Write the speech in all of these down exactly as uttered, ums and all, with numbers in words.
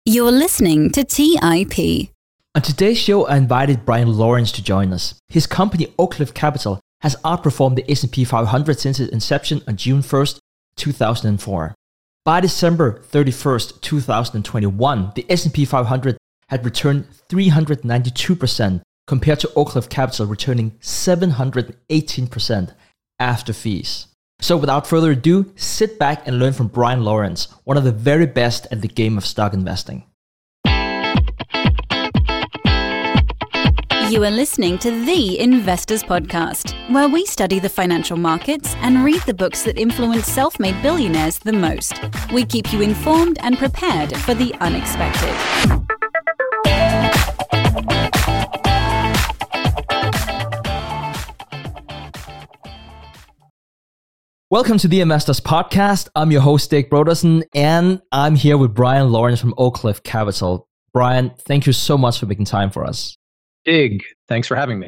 You're listening to T I P. On today's show, I invited Brian Lawrence to join us. His company, Oak Cliff Capital, has outperformed the S and P five hundred since its inception on June first, two thousand four. By December thirty-first, two thousand twenty-one, the S and P five hundred had returned three hundred ninety-two percent compared to Oak Cliff Capital returning seven hundred eighteen percent after fees. So without further ado, sit back and learn from Brian Lawrence, one of the very best at the game of stock investing. You are listening to The Investors Podcast, where we study the financial markets and read the books that influence self-made billionaires the most. We keep you informed and prepared for the unexpected. Welcome to the Investors Podcast. I'm your host, Stig Brodersen, and I'm here with Brian Lawrence from Oak Cliff Capital. Brian, thank you so much for making time for us. Stig, thanks for having me.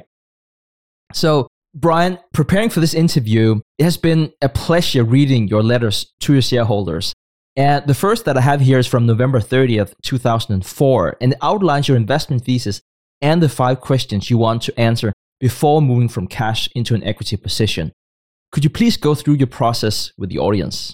So, Brian, preparing for this interview, it has been a pleasure reading your letters to your shareholders. And the first that I have here is from November thirtieth, two thousand four, and it outlines your investment thesis and the five questions you want to answer before moving from cash into an equity position. Could you please go through your process with the audience?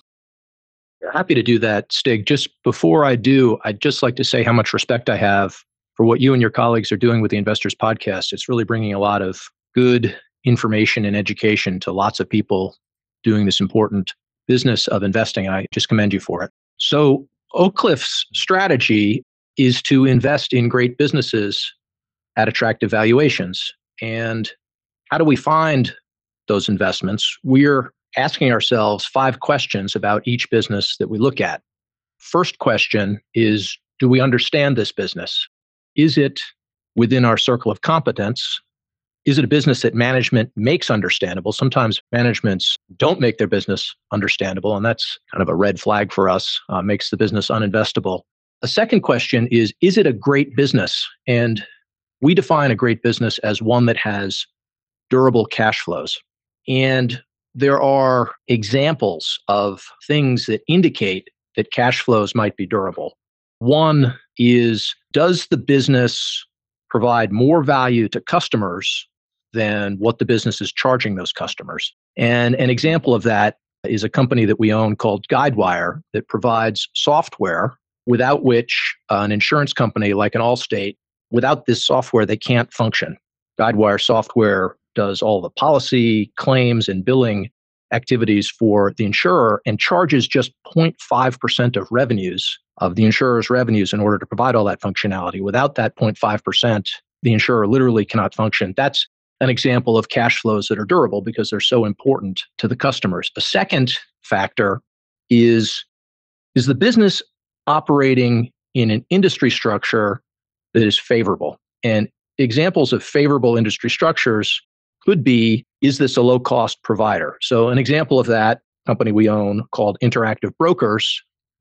Happy to do that, Stig. Just before I do, I'd just like to say how much respect I have for what you and your colleagues are doing with the Investors Podcast. It's really bringing a lot of good information and education to lots of people doing this important business of investing. I just commend you for it. So Oak Cliff's strategy is to invest in great businesses at attractive valuations. And how do we find those investments? We're asking ourselves five questions about each business that we look at. First question is, do we understand this business? Is it within our circle of competence? Is it a business that management makes understandable? Sometimes managements don't make their business understandable, and that's kind of a red flag for us, uh, makes the business uninvestable. A second question is, is it a great business? And we define a great business as one that has durable cash flows. And there are examples of things that indicate that cash flows might be durable. One is, does the business provide more value to customers than what the business is charging those customers? And an example of that is a company that we own called Guidewire that provides software without which uh, an insurance company like an Allstate, without this software, they can't function. Guidewire software does all the policy, claims, and billing activities for the insurer and charges just zero point five percent of revenues, of the insurer's revenues, in order to provide all that functionality. Without that zero point five percent, the insurer literally cannot function. That's an example of cash flows that are durable because they're so important to the customers. A second factor is, is the business operating in an industry structure that is favorable? And examples of favorable industry structures could be, is this a low-cost provider? So an example of that, company we own called Interactive Brokers,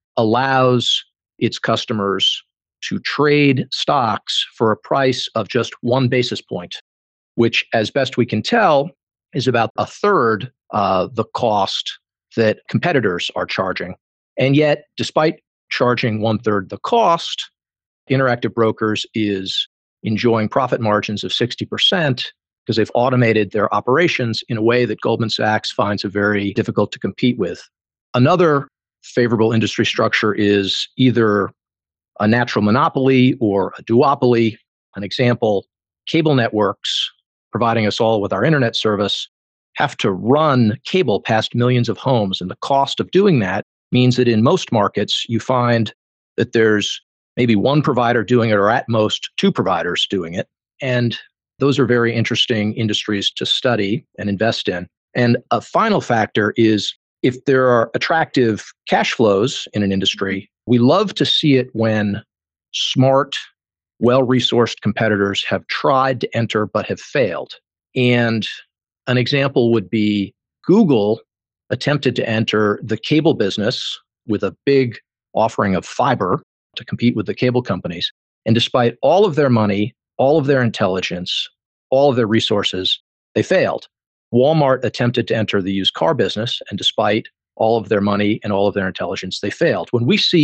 allows its customers to trade stocks for a price of just one basis point, which, as best we can tell, is about a third uh, the cost that competitors are charging. And yet, despite charging one-third the cost, Interactive Brokers is enjoying profit margins of sixty percent because they've automated their operations in a way that Goldman Sachs finds it very difficult to compete with. Another favorable industry structure is either a natural monopoly or a duopoly. An example, cable networks, providing us all with our internet service, have to run cable past millions of homes. And the cost of doing that means that in most markets, you find that there's maybe one provider doing it, or at most two providers doing it. And those are very interesting industries to study and invest in. And a final factor is, if there are attractive cash flows in an industry, we love to see it when smart, well-resourced competitors have tried to enter but have failed. And an example would be Google attempted to enter the cable business with a big offering of fiber to compete with the cable companies. And despite all of their money, all of their intelligence, all of their resources, they failed. Walmart attempted to enter the used car business, and despite all of their money and all of their intelligence, they failed. When we see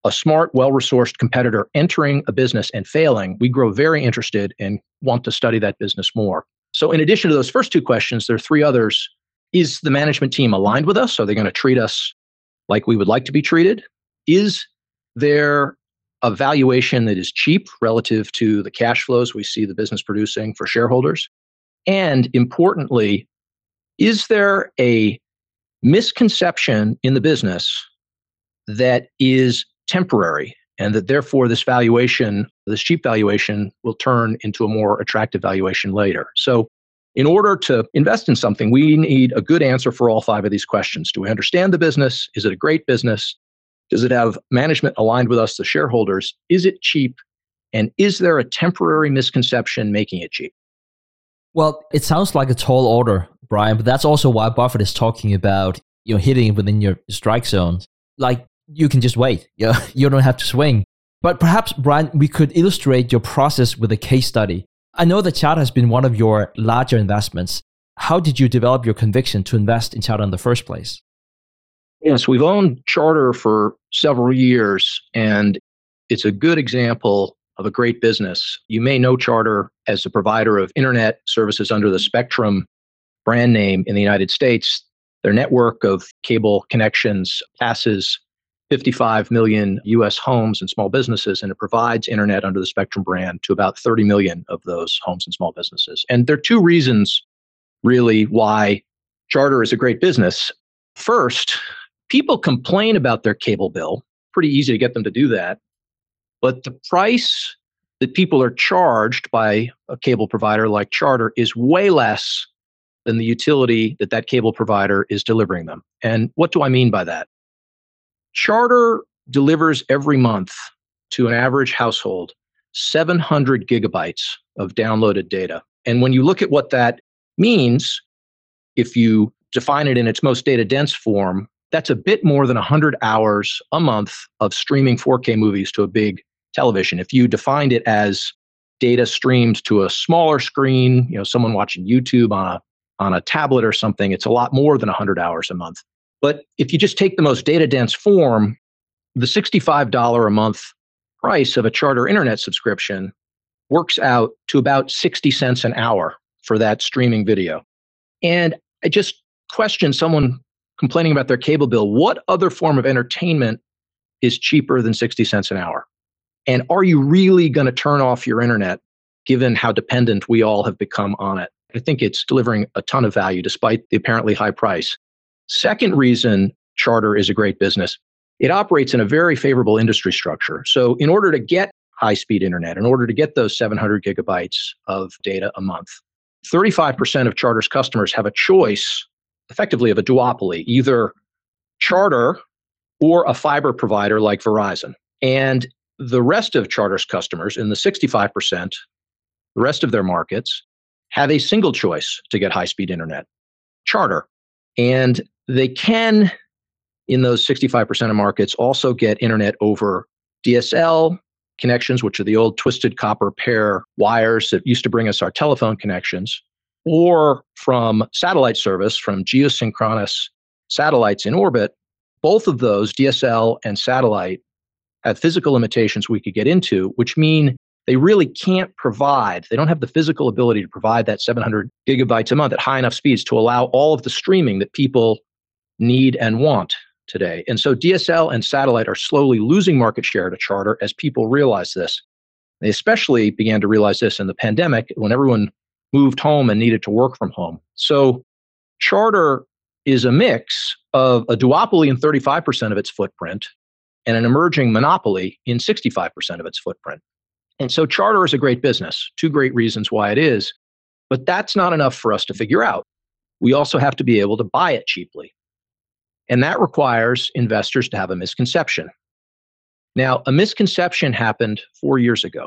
a smart, well-resourced competitor entering a business and failing, we grow very interested and want to study that business more. So in addition to those first two questions, there are three others. Is the management team aligned with us? Are they going to treat us like we would like to be treated? Is there a valuation that is cheap relative to the cash flows we see the business producing for shareholders? And importantly, is there a misconception in the business that is temporary and that therefore this valuation, this cheap valuation, will turn into a more attractive valuation later? So in order to invest in something, we need a good answer for all five of these questions. Do we understand the business? Is it a great business? Does it have management aligned with us, the shareholders? Is it cheap? And is there a temporary misconception making it cheap? Well, it sounds like a tall order, Brian, but that's also why Buffett is talking about, you know, hitting within your strike zone. Like, you can just wait. You know, you don't have to swing. But perhaps, Brian, we could illustrate your process with a case study. I know that Charter has been one of your larger investments. How did you develop your conviction to invest in Charter in the first place? Yes, we've owned Charter for several years, and it's a good example of a great business. You may know Charter as a provider of internet services under the Spectrum brand name in the United States. Their network of cable connections passes fifty-five million U S homes and small businesses, and it provides internet under the Spectrum brand to about thirty million of those homes and small businesses. And there are two reasons, really, why Charter is a great business. First, people complain about their cable bill. Pretty easy to get them to do that. But the price that people are charged by a cable provider like Charter is way less than the utility that that cable provider is delivering them. And what do I mean by that? Charter delivers every month to an average household seven hundred gigabytes of downloaded data. And when you look at what that means, if you define it in its most data-dense form, that's a bit more than one hundred hours a month of streaming four K movies to a big television. If you defined it as data streamed to a smaller screen, you know, someone watching YouTube on a on a tablet or something, it's a lot more than one hundred hours a month. But if you just take the most data-dense form, the sixty-five dollars a month price of a Charter internet subscription works out to about sixty cents an hour for that streaming video. And I just question someone complaining about their cable bill, what other form of entertainment is cheaper than sixty cents an hour? And are you really going to turn off your internet given how dependent we all have become on it? I think it's delivering a ton of value despite the apparently high price. Second reason Charter is a great business, it operates in a very favorable industry structure. So in order to get high-speed internet, in order to get those seven hundred gigabytes of data a month, thirty-five percent of Charter's customers have a choice, effectively of a duopoly, either Charter or a fiber provider like Verizon. And the rest of Charter's customers, in the sixty-five percent, the rest of their markets, have a single choice to get high-speed internet, Charter. And they can, in those sixty-five percent of markets, also get internet over D S L connections, which are the old twisted copper pair wires that used to bring us our telephone connections, or from satellite service, from geosynchronous satellites in orbit. Both of those, D S L and satellite, have physical limitations we could get into, which mean they really can't provide, they don't have the physical ability to provide that seven hundred gigabytes a month at high enough speeds to allow all of the streaming that people need and want today. And so D S L and satellite are slowly losing market share to Charter as people realize this. They especially began to realize this in the pandemic when everyone moved home and needed to work from home. So Charter is a mix of a duopoly in thirty-five percent of its footprint and an emerging monopoly in sixty-five percent of its footprint. And so Charter is a great business. Two great reasons why it is. But that's not enough for us to figure out. We also have to be able to buy it cheaply. And that requires investors to have a misconception. Now, a misconception happened four years ago.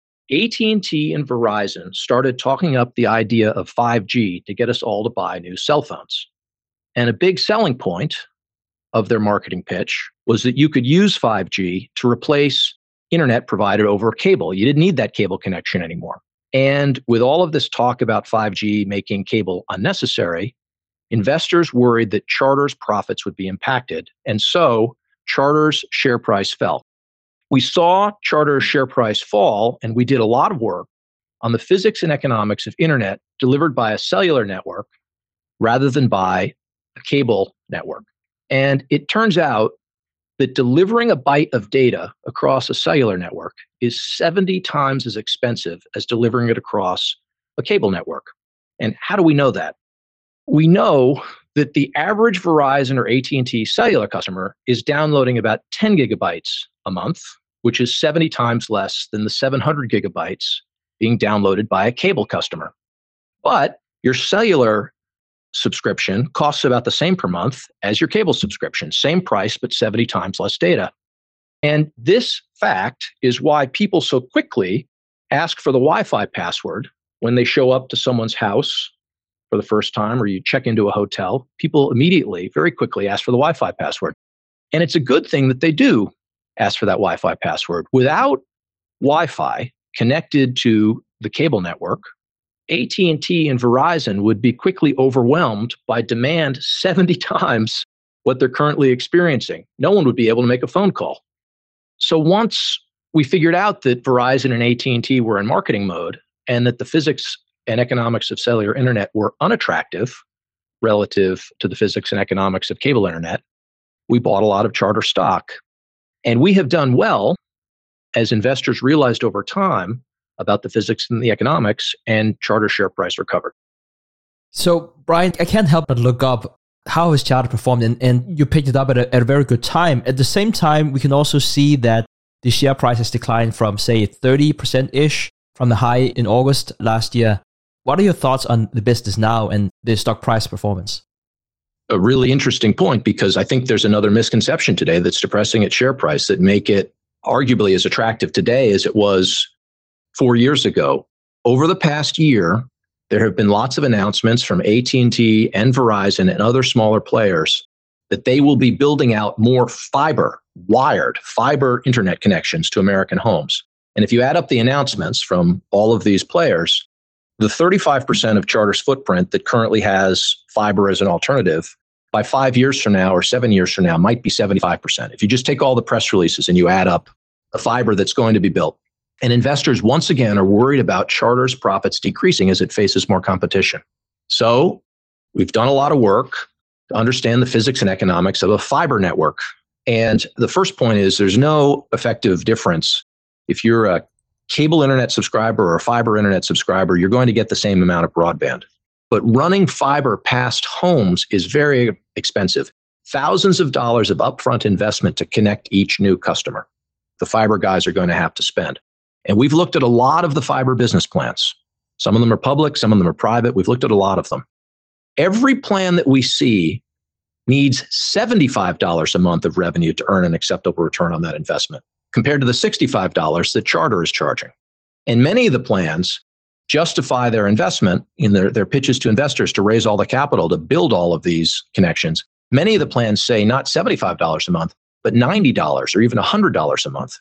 A T and T and Verizon started talking up the idea of five G to get us all to buy new cell phones. And a big selling point of their marketing pitch was that you could use five G to replace internet provided over cable. You didn't need that cable connection anymore. And with all of this talk about five G making cable unnecessary, investors worried that Charter's profits would be impacted. And so Charter's share price fell. we saw Charter's share price fall, and we did a lot of work on the physics and economics of internet delivered by a cellular network rather than by a cable network. And it turns out that delivering a byte of data across a cellular network is seventy times as expensive as delivering it across a cable network. And how do we know that? We know that the average Verizon or A T and T cellular customer is downloading about ten gigabytes a month, which is seventy times less than the seven hundred gigabytes being downloaded by a cable customer. But your cellular subscription costs about the same per month as your cable subscription, same price, but seventy times less data. And this fact is why people so quickly ask for the Wi-Fi password when they show up to someone's house for the first time, or you check into a hotel. People immediately, very quickly ask for the Wi-Fi password. And it's a good thing that they do ask for that Wi-Fi password. Without Wi-Fi connected to the cable network, A T and T and Verizon would be quickly overwhelmed by demand seventy times what they're currently experiencing. No one would be able to make a phone call. So once we figured out that Verizon and A T and T were in marketing mode and that the physics and economics of cellular internet were unattractive relative to the physics and economics of cable internet, we bought a lot of Charter stock. And we have done well as investors realized over time about the physics and the economics, and Charter share price recovered. So, Brian, I can't help but look up how has Charter performed, and, and you picked it up at a, at a very good time. At the same time, we can also see that the share price has declined from, say, thirty percent-ish from the high in August last year. What are your thoughts on the business now and the stock price performance? A really interesting point, because I think there's another misconception today that's depressing its share price that make it arguably as attractive today as it was four years ago. Over the past year, there have been lots of announcements from A T and T and Verizon and other smaller players that they will be building out more fiber, wired fiber internet connections to American homes. And if you add up the announcements from all of these players, the thirty-five percent of Charter's footprint that currently has fiber as an alternative, by five years from now or seven years from now, might be seventy-five percent. If you just take all the press releases and you add up the fiber that's going to be built. And investors, once again, are worried about Charter's profits decreasing as it faces more competition. So we've done a lot of work to understand the physics and economics of a fiber network. And the first point is there's no effective difference. If you're a cable internet subscriber or a fiber internet subscriber, you're going to get the same amount of broadband. But running fiber past homes is very expensive. Thousands of dollars of upfront investment to connect each new customer. The fiber guys are going to have to spend. And we've looked at a lot of the fiber business plans. Some of them are public, some of them are private. We've looked at a lot of them. Every plan that we see needs seventy-five dollars a month of revenue to earn an acceptable return on that investment, compared to the sixty-five dollars that Charter is charging. And many of the plans justify their investment in their, their pitches to investors to raise all the capital to build all of these connections. Many of the plans say not seventy-five dollars a month, but ninety dollars or even one hundred dollars a month.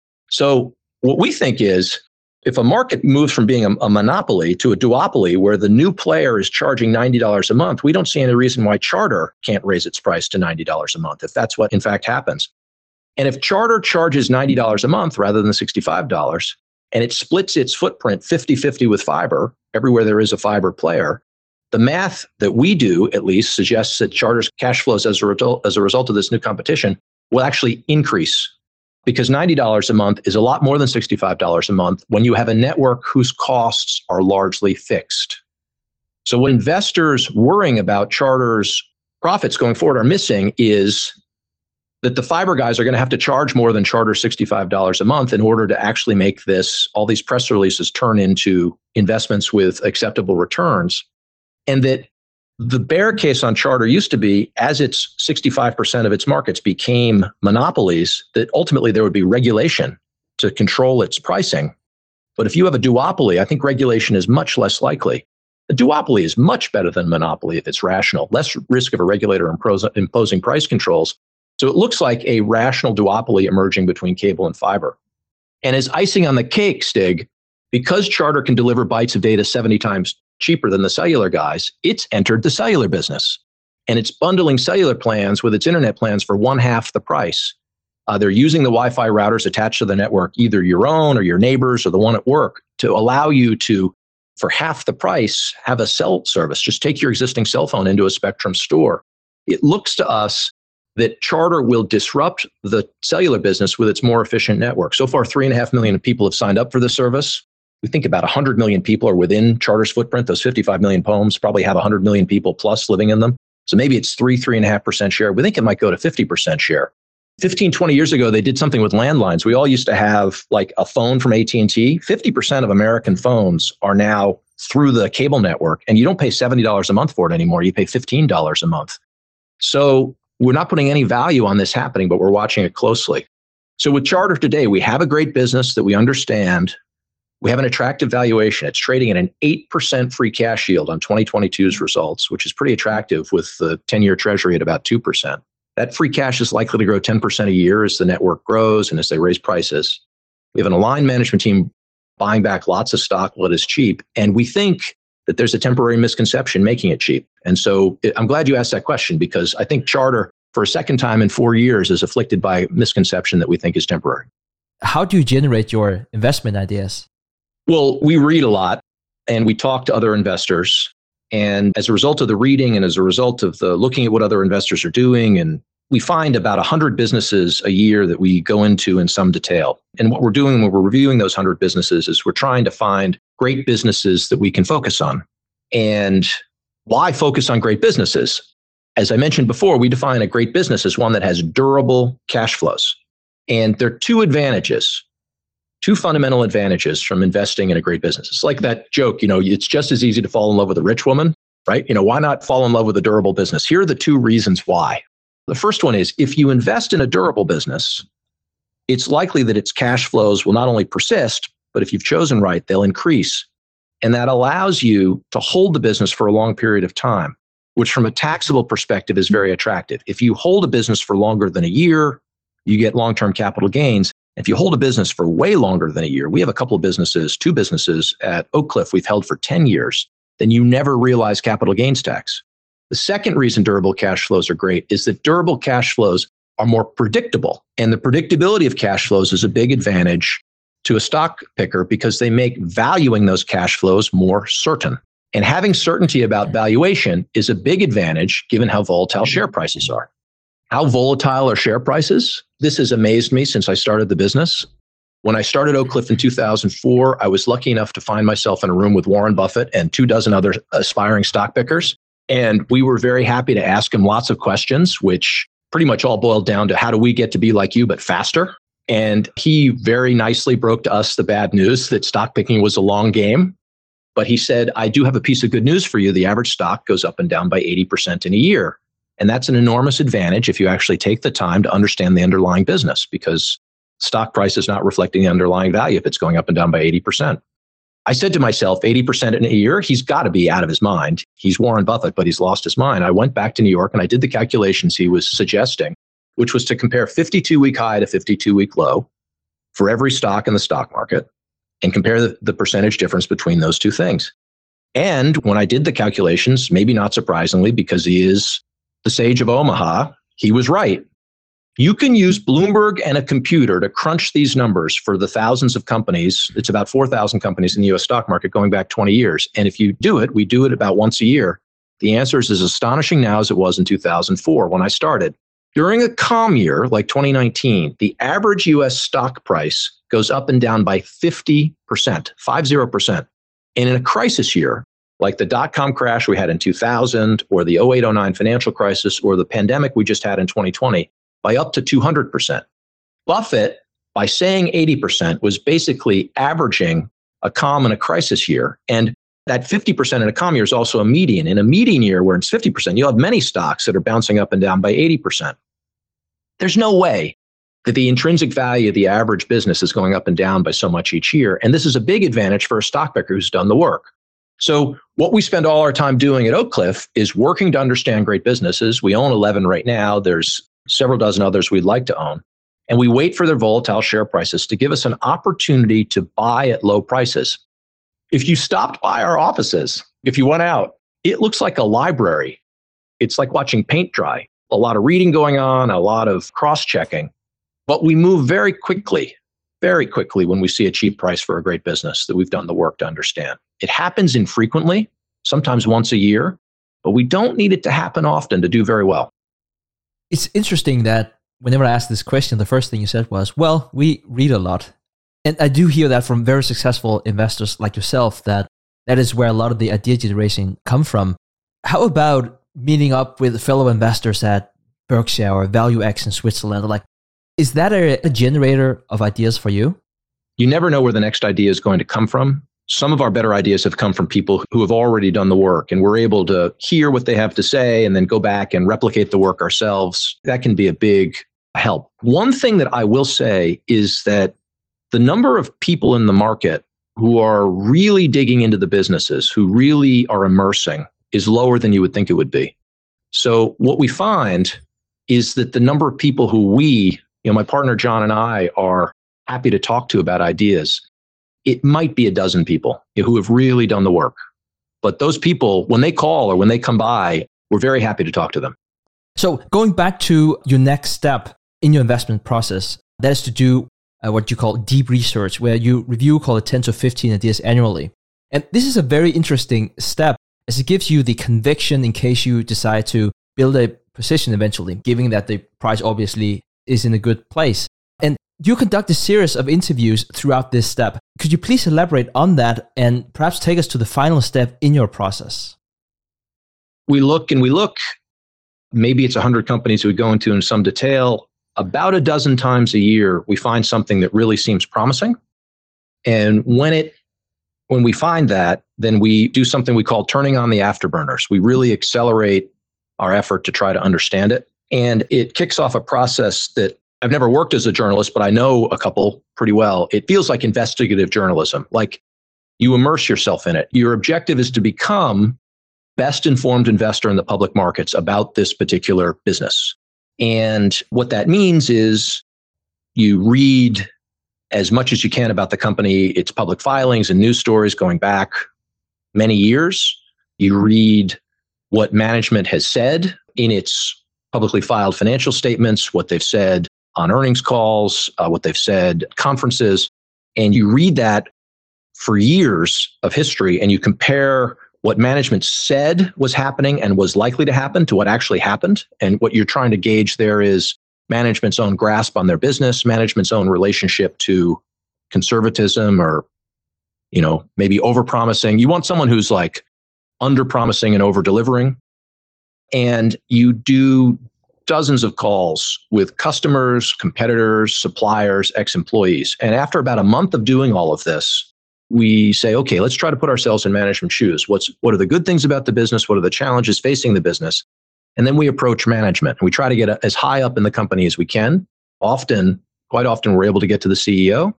So what we think is, if a market moves from being a, a monopoly to a duopoly where the new player is charging ninety dollars a month, we don't see any reason why Charter can't raise its price to ninety dollars a month, if that's what in fact happens. And if Charter charges ninety dollars a month rather than sixty-five dollars, and it splits its footprint fifty-fifty with fiber, everywhere there is a fiber player, the math that we do, at least, suggests that Charter's cash flows as a result, as a result of this new competition will actually increase, because ninety dollars a month is a lot more than sixty-five dollars a month when you have a network whose costs are largely fixed. So what investors worrying about Charter's profits going forward are missing is that the fiber guys are going to have to charge more than Charter's sixty-five dollars a month in order to actually make this, all these press releases turn into investments with acceptable returns. And that the bear case on Charter used to be, as its sixty-five percent of its markets became monopolies, that ultimately there would be regulation to control its pricing. But if you have a duopoly, I think regulation is much less likely. A duopoly is much better than monopoly if it's rational, less risk of a regulator impos- imposing price controls. So it looks like a rational duopoly emerging between cable and fiber. And as icing on the cake, Stig, because Charter can deliver bytes of data seventy times cheaper than the cellular guys, it's entered the cellular business. And it's bundling cellular plans with its internet plans for one half the price. Uh, they're using the Wi-Fi routers attached to the network, either your own or your neighbors or the one at work, to allow you to, for half the price, have a cell service. Just take your existing cell phone into a Spectrum store. It looks to us that Charter will disrupt the cellular business with its more efficient network. So far, three and a half million people have signed up for the service. We think about one hundred million people are within Charter's footprint. Those fifty-five million homes probably have one hundred million people plus living in them. So maybe it's three, three and a half percent share. We think it might go to fifty percent share. fifteen, twenty years ago, they did something with landlines. We all used to have like a phone from A T and T. fifty percent of American phones are now through the cable network, and you don't pay seventy dollars a month for it anymore. You pay fifteen dollars a month. So we're not putting any value on this happening, but we're watching it closely. So with Charter today, we have a great business that we understand. We have an attractive valuation. It's trading at an eight percent free cash yield on twenty twenty-two's results, which is pretty attractive with the ten-year treasury at about two percent. That free cash is likely to grow ten percent a year as the network grows and as they raise prices. We have an aligned management team buying back lots of stock while it is cheap. And we think that there's a temporary misconception making it cheap. And so I'm glad you asked that question, because I think Charter, for a second time in four years, is afflicted by misconception that we think is temporary. How do you generate your investment ideas? Well, we read a lot and we talk to other investors. And as a result of the reading and as a result of the looking at what other investors are doing, and we find about one hundred businesses a year that we go into in some detail. And what we're doing when we're reviewing those one hundred businesses is we're trying to find great businesses that we can focus on. And why focus on great businesses? As I mentioned before, we define a great business as one that has durable cash flows. And there are two advantages, two fundamental advantages from investing in a great business. It's like that joke, you know, it's just as easy to fall in love with a rich woman, right? You know, why not fall in love with a durable business? Here are the two reasons why. The first one is if you invest in a durable business, it's likely that its cash flows will not only persist, but if you've chosen right, they'll increase. And that allows you to hold the business for a long period of time, which from a taxable perspective is very attractive. If you hold a business for longer than a year, you get long-term capital gains. If you hold a business for way longer than a year, we have a couple of businesses, two businesses at Oak Cliff we've held for ten years, then you never realize capital gains tax. The second reason durable cash flows are great is that durable cash flows are more predictable. And the predictability of cash flows is a big advantage to a stock picker because they make valuing those cash flows more certain. And having certainty about valuation is a big advantage given how volatile share prices are. How volatile are share prices? This has amazed me since I started the business. When I started Oak Cliff in two thousand four, I was lucky enough to find myself in a room with Warren Buffett and two dozen other aspiring stock pickers. And we were very happy to ask him lots of questions, which pretty much all boiled down to how do we get to be like you, but faster? And he very nicely broke to us the bad news that stock picking was a long game. But he said, I do have a piece of good news for you. The average stock goes up and down by eighty percent in a year. And that's an enormous advantage if you actually take the time to understand the underlying business, because stock price is not reflecting the underlying value if it's going up and down by eighty percent. I said to myself, eighty percent in a year, he's got to be out of his mind. He's Warren Buffett, but he's lost his mind. I went back to New York and I did the calculations he was suggesting, which was to compare fifty-two week high to fifty-two week low for every stock in the stock market and compare the, the percentage difference between those two things. And when I did the calculations, maybe not surprisingly, because he is the sage of Omaha, he was right. You can use Bloomberg and a computer to crunch these numbers for the thousands of companies. It's about four thousand companies in the U S stock market going back twenty years. And if you do it, we do it about once a year. The answer is as astonishing now as it was in two thousand four when I started. During a calm year like twenty nineteen, the average U S stock price goes up and down by fifty percent, five zero percent. And in a crisis year, like the dot-com crash we had in two thousand, or the oh eight oh nine financial crisis, or the pandemic we just had in twenty twenty, by up to two hundred percent. Buffett, by saying eighty percent, was basically averaging a calm and a crisis year. And that fifty percent in a calm year is also a median. In a median year where it's fifty percent, you'll have many stocks that are bouncing up and down by eighty percent. There's no way that the intrinsic value of the average business is going up and down by so much each year. And this is a big advantage for a stock picker who's done the work. So what we spend all our time doing at Oak Cliff is working to understand great businesses. We own eleven right now. There's several dozen others we'd like to own. And we wait for their volatile share prices to give us an opportunity to buy at low prices. If you stopped by our offices, if you went out, it looks like a library. It's like watching paint dry. A lot of reading going on, a lot of cross-checking. But we move very quickly, very quickly when we see a cheap price for a great business that we've done the work to understand. It happens infrequently, sometimes once a year, but we don't need it to happen often to do very well. It's interesting that whenever I asked this question, the first thing you said was, well, we read a lot. And I do hear that from very successful investors like yourself, that that is where a lot of the idea generation come from. How about meeting up with fellow investors at Berkshire or ValueX in Switzerland? Like, is that a, a generator of ideas for you? You never know where the next idea is going to come from. Some of our better ideas have come from people who have already done the work, and we're able to hear what they have to say and then go back and replicate the work ourselves. That can be a big help. One thing that I will say is that the number of people in the market who are really digging into the businesses, who really are immersing, is lower than you would think it would be. So what we find is that the number of people who we, you know, my partner John and I are happy to talk to about ideas, it might be a dozen people who have really done the work. But those people, when they call or when they come by, we're very happy to talk to them. So going back to your next step in your investment process, that is to do uh, what you call deep research, where you review, call it ten to fifteen ideas annually. And this is a very interesting step, as it gives you the conviction in case you decide to build a position eventually, given that the price obviously is in a good place. And you conduct a series of interviews throughout this step. Could you please elaborate on that and perhaps take us to the final step in your process? We look and we look, maybe it's one hundred companies we go into in some detail. About a dozen times a year, we find something that really seems promising. And when it when we find that, then we do something we call turning on the afterburners. We really accelerate our effort to try to understand it. And it kicks off a process that I've never worked as a journalist, but I know a couple pretty well. It feels like investigative journalism, like you immerse yourself in it. Your objective is to become best informed investor in the public markets about this particular business. And what that means is you read as much as you can about the company, its public filings and news stories going back many years. You read what management has said in its publicly filed financial statements, what they've said on earnings calls, uh, what they've said at conferences. And you read that for years of history, and you compare what management said was happening and was likely to happen to what actually happened. And what you're trying to gauge there is management's own grasp on their business, management's own relationship to conservatism, or, you know, maybe overpromising. You want someone who's like under-promising and over-delivering. And you do dozens of calls with customers, competitors, suppliers, ex-employees. And after about a month of doing all of this, we say, okay, let's try to put ourselves in management's shoes. What's, what are the good things about the business? What are the challenges facing the business? And then we approach management. We try to get as high up in the company as we can. Often, quite often, we're able to get to the C E O.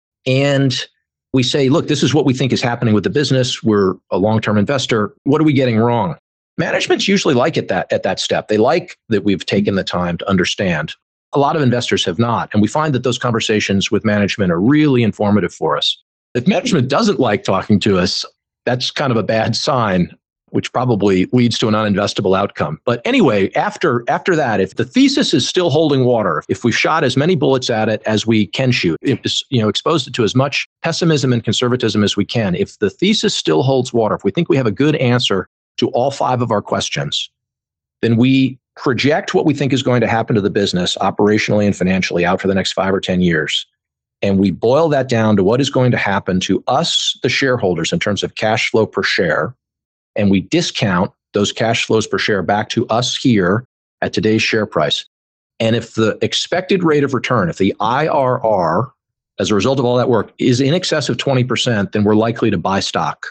And we say, look, this is what we think is happening with the business. We're a long-term investor. What are we getting wrong? Managements usually like it that at that step. They like that we've taken the time to understand. A lot of investors have not. And we find that those conversations with management are really informative for us. If management doesn't like talking to us, that's kind of a bad sign, which probably leads to an uninvestable outcome. But anyway, after after that, if the thesis is still holding water, if we've shot as many bullets at it as we can shoot, if you know, exposed it to as much pessimism and conservatism as we can, if the thesis still holds water, if we think we have a good answer to all five of our questions, then we project what we think is going to happen to the business operationally and financially out for the next five or ten years. And we boil that down to what is going to happen to us, the shareholders, in terms of cash flow per share. And we discount those cash flows per share back to us here at today's share price. And if the expected rate of return, if the I R R, as a result of all that work, is in excess of twenty percent, then we're likely to buy stock.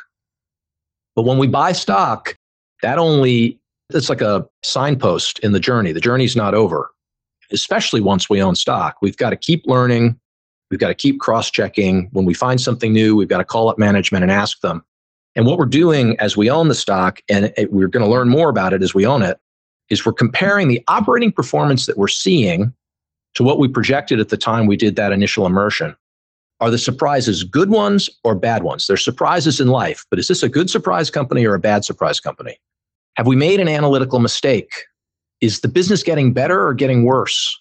But when we buy stock, that only, it's like a signpost in the journey. The journey's not over, especially once we own stock. We've got to keep learning. We've got to keep cross-checking. When we find something new, we've got to call up management and ask them. And what we're doing as we own the stock, and it, we're going to learn more about it as we own it, is we're comparing the operating performance that we're seeing to what we projected at the time we did that initial immersion. Are the surprises good ones or bad ones? There's surprises in life, but is this a good surprise company or a bad surprise company? Have we made an analytical mistake? Is the business getting better or getting worse?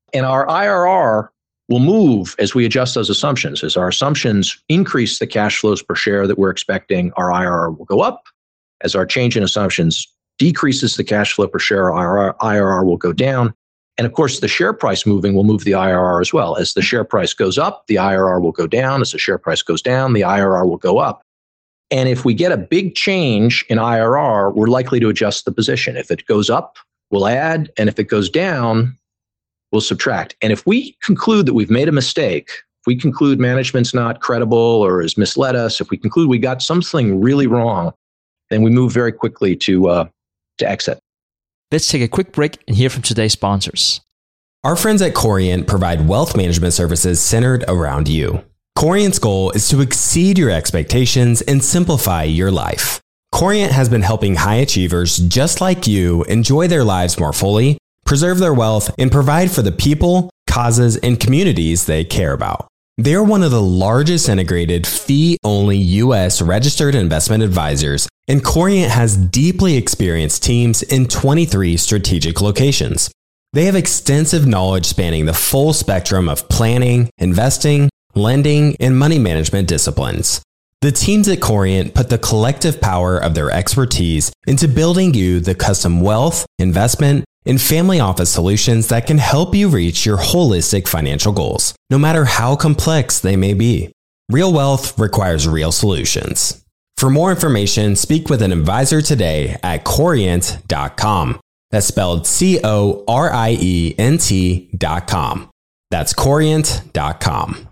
And our I R R will move as we adjust those assumptions. As our assumptions increase the cash flows per share that we're expecting, our I R R will go up. As our change in assumptions decreases the cash flow per share, our I R R will go down. And of course, the share price moving will move the I R R as well. As the share price goes up, the I R R will go down. As the share price goes down, the I R R will go up. And if we get a big change in I R R, we're likely to adjust the position. If it goes up, we'll add. And if it goes down, we'll subtract. And if we conclude that we've made a mistake, if we conclude management's not credible or has misled us, if we conclude we got something really wrong, then we move very quickly to uh, to exit. Let's take a quick break and hear from today's sponsors. Our friends at Corient provide wealth management services centered around you. Corient's goal is to exceed your expectations and simplify your life. Corient has been helping high achievers just like you enjoy their lives more fully, preserve their wealth, and provide for the people, causes, and communities they care about. They're one of the largest integrated fee-only U S registered investment advisors, and Corient has deeply experienced teams in twenty-three strategic locations. They have extensive knowledge spanning the full spectrum of planning, investing, lending, and money management disciplines. The teams at Corient put the collective power of their expertise into building you the custom wealth, investment, and family office solutions that can help you reach your holistic financial goals, no matter how complex they may be. Real wealth requires real solutions. For more information, speak with an advisor today at corient dot com. That's spelled C O R I E N T dot com. That's corient dot com.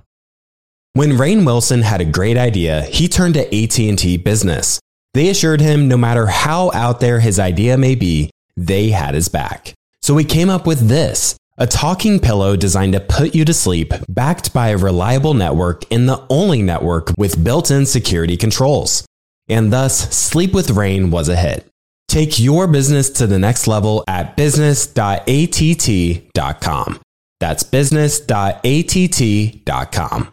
When Rainn Wilson had a great idea, he turned to A T and T Business. They assured him no matter how out there his idea may be, they had his back. So he came up with this, a talking pillow designed to put you to sleep, backed by a reliable network and the only network with built-in security controls. And thus, Sleep with Rainn was a hit. Take your business to the next level at business dot A T T dot com. That's business dot A T T dot com.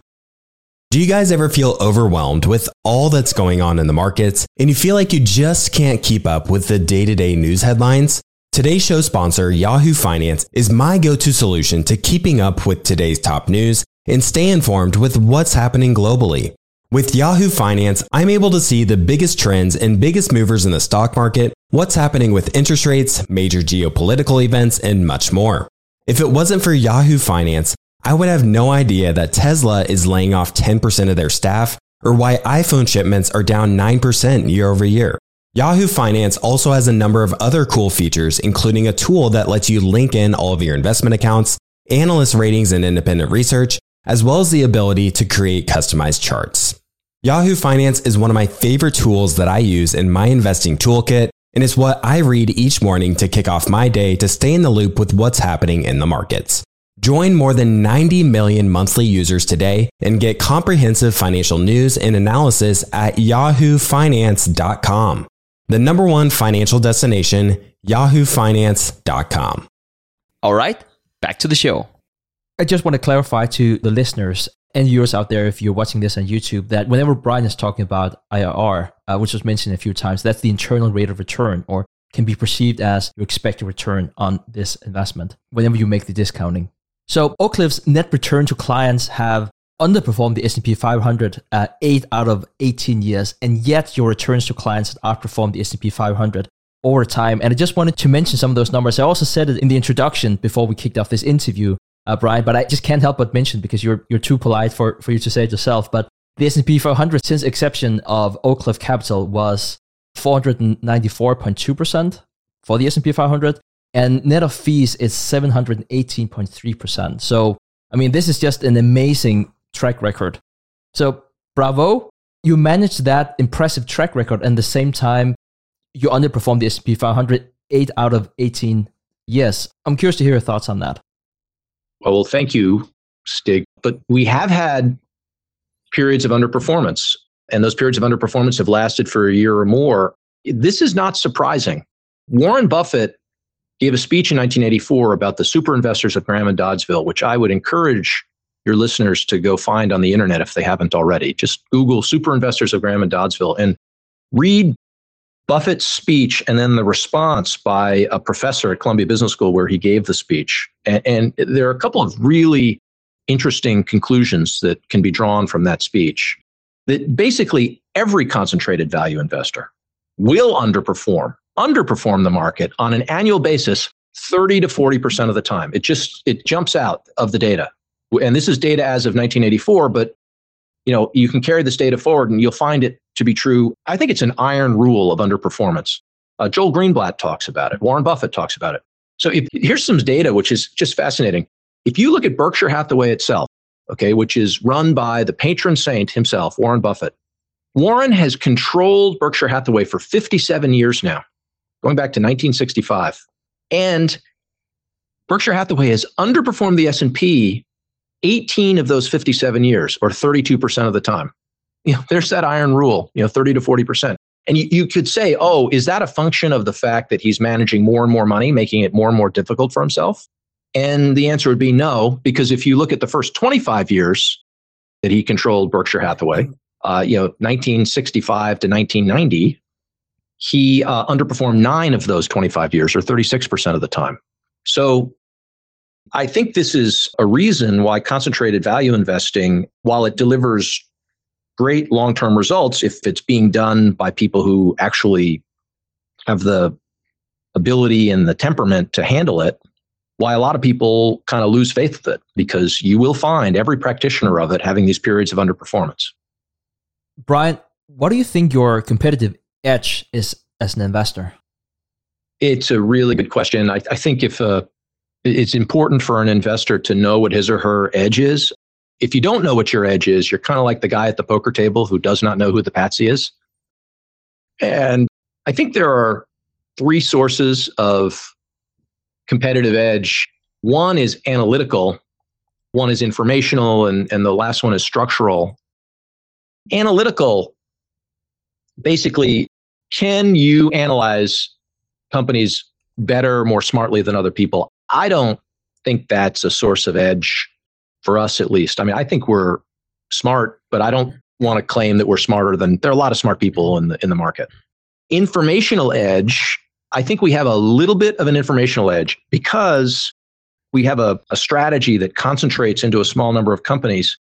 Do you guys ever feel overwhelmed with all that's going on in the markets and you feel like you just can't keep up with the day-to-day news headlines? Today's show sponsor, Yahoo Finance, is my go-to solution to keeping up with today's top news and stay informed with what's happening globally. With Yahoo Finance, I'm able to see the biggest trends and biggest movers in the stock market, what's happening with interest rates, major geopolitical events, and much more. If it wasn't for Yahoo Finance, I would have no idea that Tesla is laying off ten percent of their staff or why iPhone shipments are down nine percent year over year. Yahoo Finance also has a number of other cool features, including a tool that lets you link in all of your investment accounts, analyst ratings and independent research, as well as the ability to create customized charts. Yahoo Finance is one of my favorite tools that I use in my investing toolkit, and it's what I read each morning to kick off my day to stay in the loop with what's happening in the markets. Join more than ninety million monthly users today and get comprehensive financial news and analysis at yahoo finance dot com. The number one financial destination, yahoo finance dot com. All right, back to the show. I just want to clarify to the listeners and viewers out there, if you're watching this on YouTube, that whenever Brian is talking about I R R, uh, which was mentioned a few times, that's the internal rate of return, or can be perceived as your expected return on this investment whenever you make the discounting. So Oak Cliff's net return to clients have underperformed the S and P five hundred uh, eight out of eighteen years, and yet your returns to clients have outperformed the S and P five hundred over time. And I just wanted to mention some of those numbers. I also said it in the introduction before we kicked off this interview, uh, Brian, but I just can't help but mention because you're you're too polite for, for you to say it yourself. But the S and P five hundred since inception of Oak Cliff Capital was four hundred ninety-four point two percent for the S and P five hundred. And net of fees is seven hundred eighteen point three percent. So, I mean, this is just an amazing track record. So, bravo. You managed that impressive track record, and at the same time, you underperformed the S and P five hundred eight out of eighteen years. I'm curious to hear your thoughts on that. Well, thank you, Stig. But we have had periods of underperformance, and those periods of underperformance have lasted for a year or more. This is not surprising. Warren Buffett gave a speech in nineteen eighty-four about the super investors of Graham and Doddsville, which I would encourage your listeners to go find on the internet if they haven't already. Just Google super investors of Graham and Doddsville and read Buffett's speech and then the response by a professor at Columbia Business School where he gave the speech. And, and there are a couple of really interesting conclusions that can be drawn from that speech. That basically every concentrated value investor will underperform, underperform the market on an annual basis thirty to forty percent of the time. It just, it jumps out of the data. And this is data as of nineteen eighty-four, but you know, you can carry this data forward and you'll find it to be true. I think it's an iron rule of underperformance. Uh, Joel Greenblatt talks about it. Warren Buffett talks about it. So if, here's some data, which is just fascinating. If you look at Berkshire Hathaway itself, okay, which is run by the patron saint himself, Warren Buffett, Warren has controlled Berkshire Hathaway for fifty-seven years now, going back to nineteen sixty-five. And Berkshire Hathaway has underperformed the S and P eighteen of those fifty-seven years, or thirty-two percent of the time. You know, there's that iron rule, you know, thirty to forty percent. And you, you could say, oh, is that a function of the fact that he's managing more and more money, making it more and more difficult for himself? And the answer would be no, because if you look at the first twenty-five years that he controlled Berkshire Hathaway, uh, you know, nineteen sixty-five to nineteen ninety, he uh, underperformed nine of those twenty-five years, or thirty-six percent of the time. So I think this is a reason why concentrated value investing, while it delivers great long-term results, if it's being done by people who actually have the ability and the temperament to handle it, why a lot of people kind of lose faith with it, because you will find every practitioner of it having these periods of underperformance. Brian, what do you think your competitive edge is as an investor? It's a really good question. I, I think if uh, it's important for an investor to know what his or her edge is. If you don't know what your edge is, you're kind of like the guy at the poker table who does not know who the patsy is. And I think there are three sources of competitive edge. One is analytical, one is informational, and, and the last one is structural. Analytical, basically, can you analyze companies better, more smartly than other people? I don't think that's a source of edge for us, at least. I mean, I think we're smart, but I don't want to claim that we're smarter than, there are a lot of smart people in the in the market. Informational edge, I think we have a little bit of an informational edge because we have a, a strategy that concentrates into a small number of companies.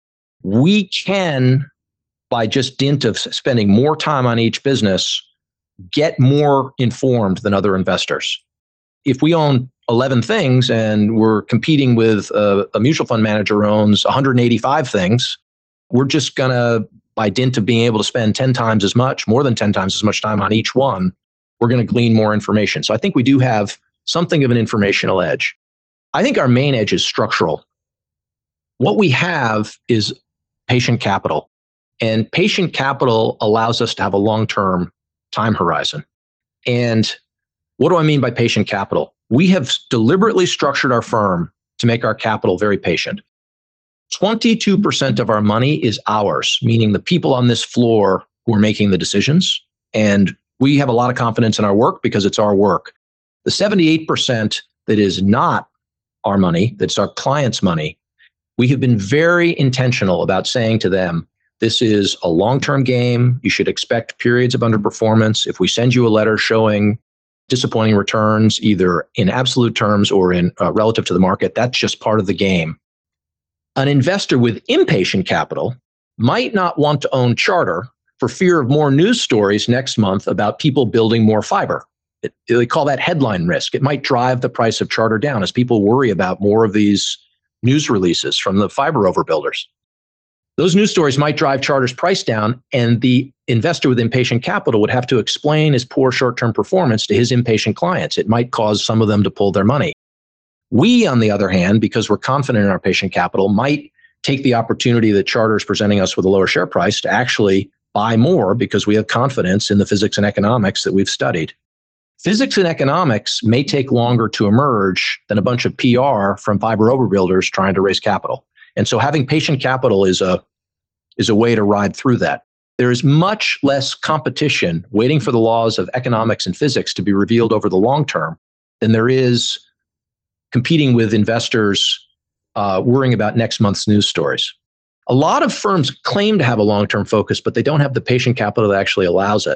We can, by just dint of spending more time on each business, get more informed than other investors. If we own eleven things and we're competing with a, a mutual fund manager who owns one hundred eighty-five things, we're just going to, by dint of being able to spend ten times as much, more than ten times as much time on each one, we're going to glean more information. So I think we do have something of an informational edge. I think our main edge is structural. What we have is patient capital. And patient capital allows us to have a long-term time horizon. And what do I mean by patient capital? We have deliberately structured our firm to make our capital very patient. twenty-two percent of our money is ours, meaning the people on this floor who are making the decisions. And we have a lot of confidence in our work because it's our work. The seventy-eight percent that is not our money, that's our clients' money, we have been very intentional about saying to them, this is a long-term game. You should expect periods of underperformance. If we send you a letter showing disappointing returns, either in absolute terms or in uh, relative to the market, that's just part of the game. An investor with impatient capital might not want to own Charter for fear of more news stories next month about people building more fiber. It, they call that headline risk. It might drive the price of Charter down as people worry about more of these news releases from the fiber overbuilders. Those news stories might drive Charter's price down, and the investor with impatient capital would have to explain his poor short-term performance to his impatient clients. It might cause some of them to pull their money. We, on the other hand, because we're confident in our patient capital, might take the opportunity that Charter is presenting us with a lower share price to actually buy more because we have confidence in the physics and economics that we've studied. Physics and economics may take longer to emerge than a bunch of P R from fiber overbuilders trying to raise capital. And so having patient capital is a is a way to ride through that. There is much less competition waiting for the laws of economics and physics to be revealed over the long term than there is competing with investors uh, worrying about next month's news stories. A lot of firms claim to have a long-term focus, but they don't have the patient capital that actually allows it.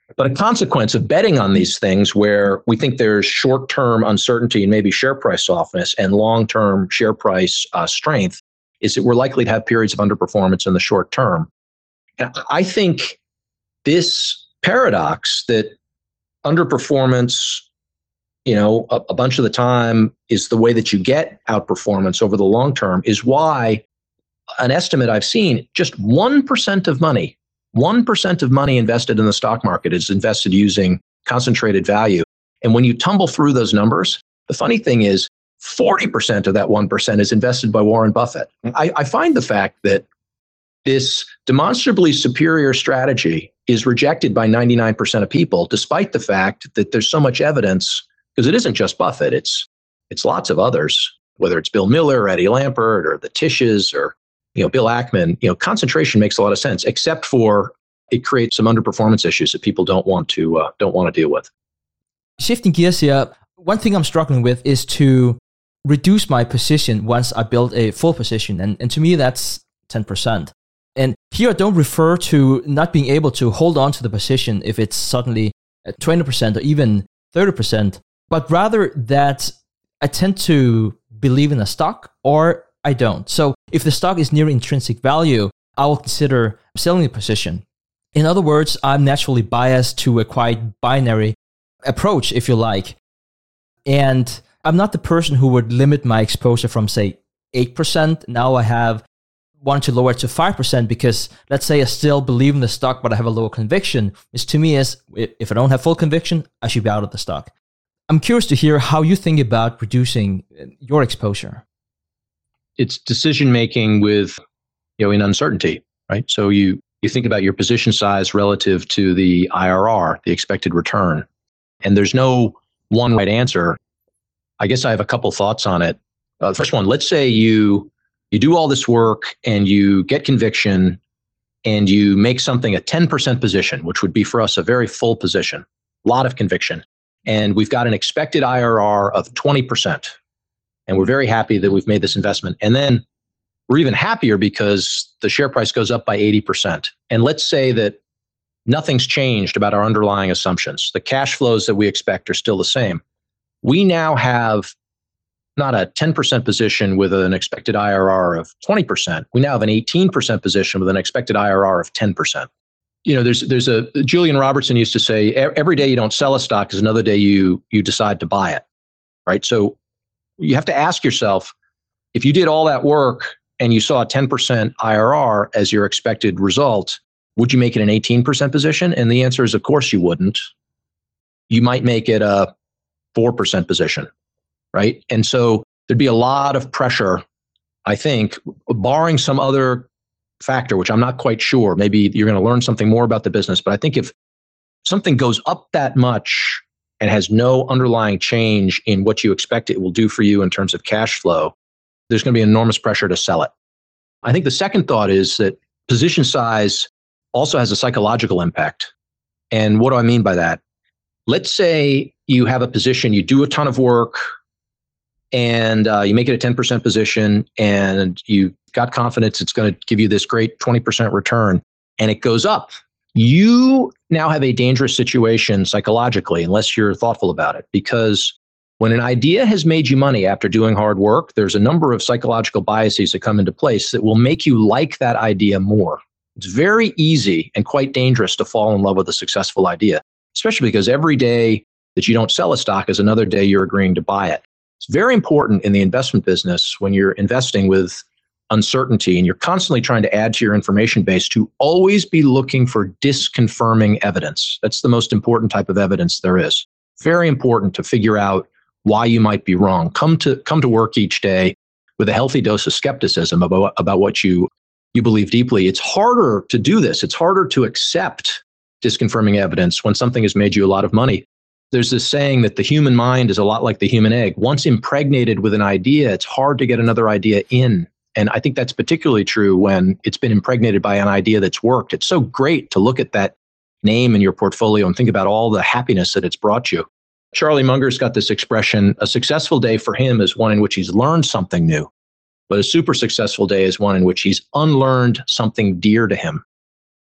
But a consequence of betting on these things where we think there's short-term uncertainty and maybe share price softness and long-term share price uh, strength is that we're likely to have periods of underperformance in the short term. And I think this paradox that underperformance, you know, a, a bunch of the time is the way that you get outperformance over the long term is why an estimate I've seen, just one percent of money, one percent of money invested in the stock market is invested using concentrated value. And when you tumble through those numbers, the funny thing is forty percent of that one percent is invested by Warren Buffett. I, I find the fact that this demonstrably superior strategy is rejected by ninety-nine percent of people, despite the fact that there's so much evidence, because it isn't just Buffett, it's it's lots of others, whether it's Bill Miller or Eddie Lampert or the Tisches or you know Bill Ackman. You know, concentration makes a lot of sense, except for it creates some underperformance issues that people don't want to uh, don't want to deal with. Shifting gears here, one thing I'm struggling with is to reduce my position once I build a full position, and and to me that's ten percent. And here I don't refer to not being able to hold on to the position if it's suddenly at twenty percent or even thirty percent, but rather that I tend to believe in a stock or I don't. So if the stock is near intrinsic value, I will consider selling the position. In other words, I'm naturally biased to a quite binary approach, if you like. And I'm not the person who would limit my exposure from, say, eight percent. Now I have wanted to lower it to five percent because, let's say I still believe in the stock, but I have a lower conviction, which to me is, if I don't have full conviction, I should be out of the stock. I'm curious to hear how you think about reducing your exposure. It's decision-making with, you know, in uncertainty, right? So you, you think about your position size relative to the I R R, the expected return, and there's no one right answer. I guess I have a couple thoughts on it. Uh, the first one, let's say you You do all this work and you get conviction and you make something a ten percent position, which would be for us a very full position, a lot of conviction. And we've got an expected I R R of twenty percent. And we're very happy that we've made this investment. And then we're even happier because the share price goes up by eighty percent. And let's say that nothing's changed about our underlying assumptions. The cash flows that we expect are still the same. We now have not a ten percent position with an expected I R R of twenty percent. We now have an eighteen percent position with an expected I R R of ten percent. You know, there's there's a Julian Robertson used to say, every day you don't sell a stock is another day you you decide to buy it, right? So you have to ask yourself, if you did all that work and you saw a ten percent I R R as your expected result, would you make it an eighteen percent position? And the answer is, of course you wouldn't. You might make it a four percent position. Right. And so there'd be a lot of pressure, I think, barring some other factor, which I'm not quite sure. Maybe you're going to learn something more about the business. But I think if something goes up that much and has no underlying change in what you expect it will do for you in terms of cash flow, there's going to be enormous pressure to sell it. I think the second thought is that position size also has a psychological impact. And what do I mean by that? Let's say you have a position, you do a ton of work, and uh, you make it a ten percent position and you got confidence it's going to give you this great twenty percent return and it goes up. You now have a dangerous situation psychologically unless you're thoughtful about it, because when an idea has made you money after doing hard work, there's a number of psychological biases that come into place that will make you like that idea more. It's very easy and quite dangerous to fall in love with a successful idea, especially because every day that you don't sell a stock is another day you're agreeing to buy it. It's very important in the investment business when you're investing with uncertainty and you're constantly trying to add to your information base to always be looking for disconfirming evidence. That's the most important type of evidence there is. Very important to figure out why you might be wrong. Come to come to work each day with a healthy dose of skepticism about, about what you, you believe deeply. It's harder to do this. It's harder to accept disconfirming evidence when something has made you a lot of money. There's this saying that the human mind is a lot like the human egg. Once impregnated with an idea, it's hard to get another idea in. And I think that's particularly true when it's been impregnated by an idea that's worked. It's so great to look at that name in your portfolio and think about all the happiness that it's brought you. Charlie Munger's got this expression, a successful day for him is one in which he's learned something new, but a super successful day is one in which he's unlearned something dear to him.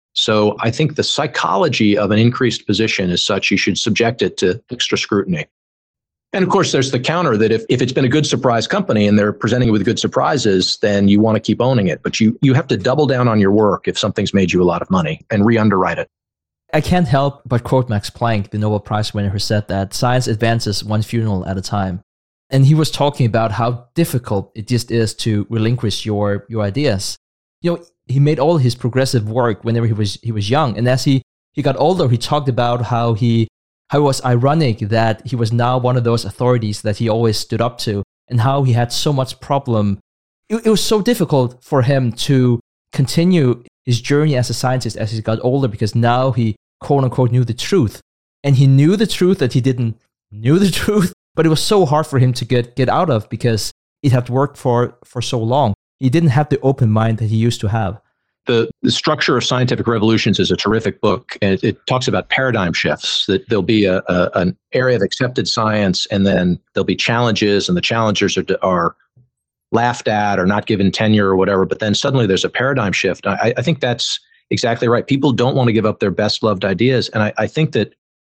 So I think the psychology of an increased position is such you should subject it to extra scrutiny. And of course, there's the counter that if, if it's been a good surprise company and they're presenting you with good surprises, then you want to keep owning it. But you, you have to double down on your work if something's made you a lot of money and re-underwrite it. I can't help but quote Max Planck, the Nobel Prize winner, who said that science advances one funeral at a time. And he was talking about how difficult it just is to relinquish your, your ideas. You know, he made all his progressive work whenever he was he was young. And as he, he got older, he talked about how he how it was ironic that he was now one of those authorities that he always stood up to, and how he had so much problem. It, it was so difficult for him to continue his journey as a scientist as he got older, because now he, quote unquote, knew the truth. And he knew the truth that he didn't knew the truth, but it was so hard for him to get, get out of because it had worked for, for so long. He didn't have the open mind that he used to have. The, the Structure of Scientific Revolutions is a terrific book, and it, it talks about paradigm shifts, that there'll be a, a, an area of accepted science, and then there'll be challenges, and the challengers are, are laughed at or not given tenure or whatever, but then suddenly there's a paradigm shift. I, I think that's exactly right. People don't want to give up their best loved ideas, and I, I think that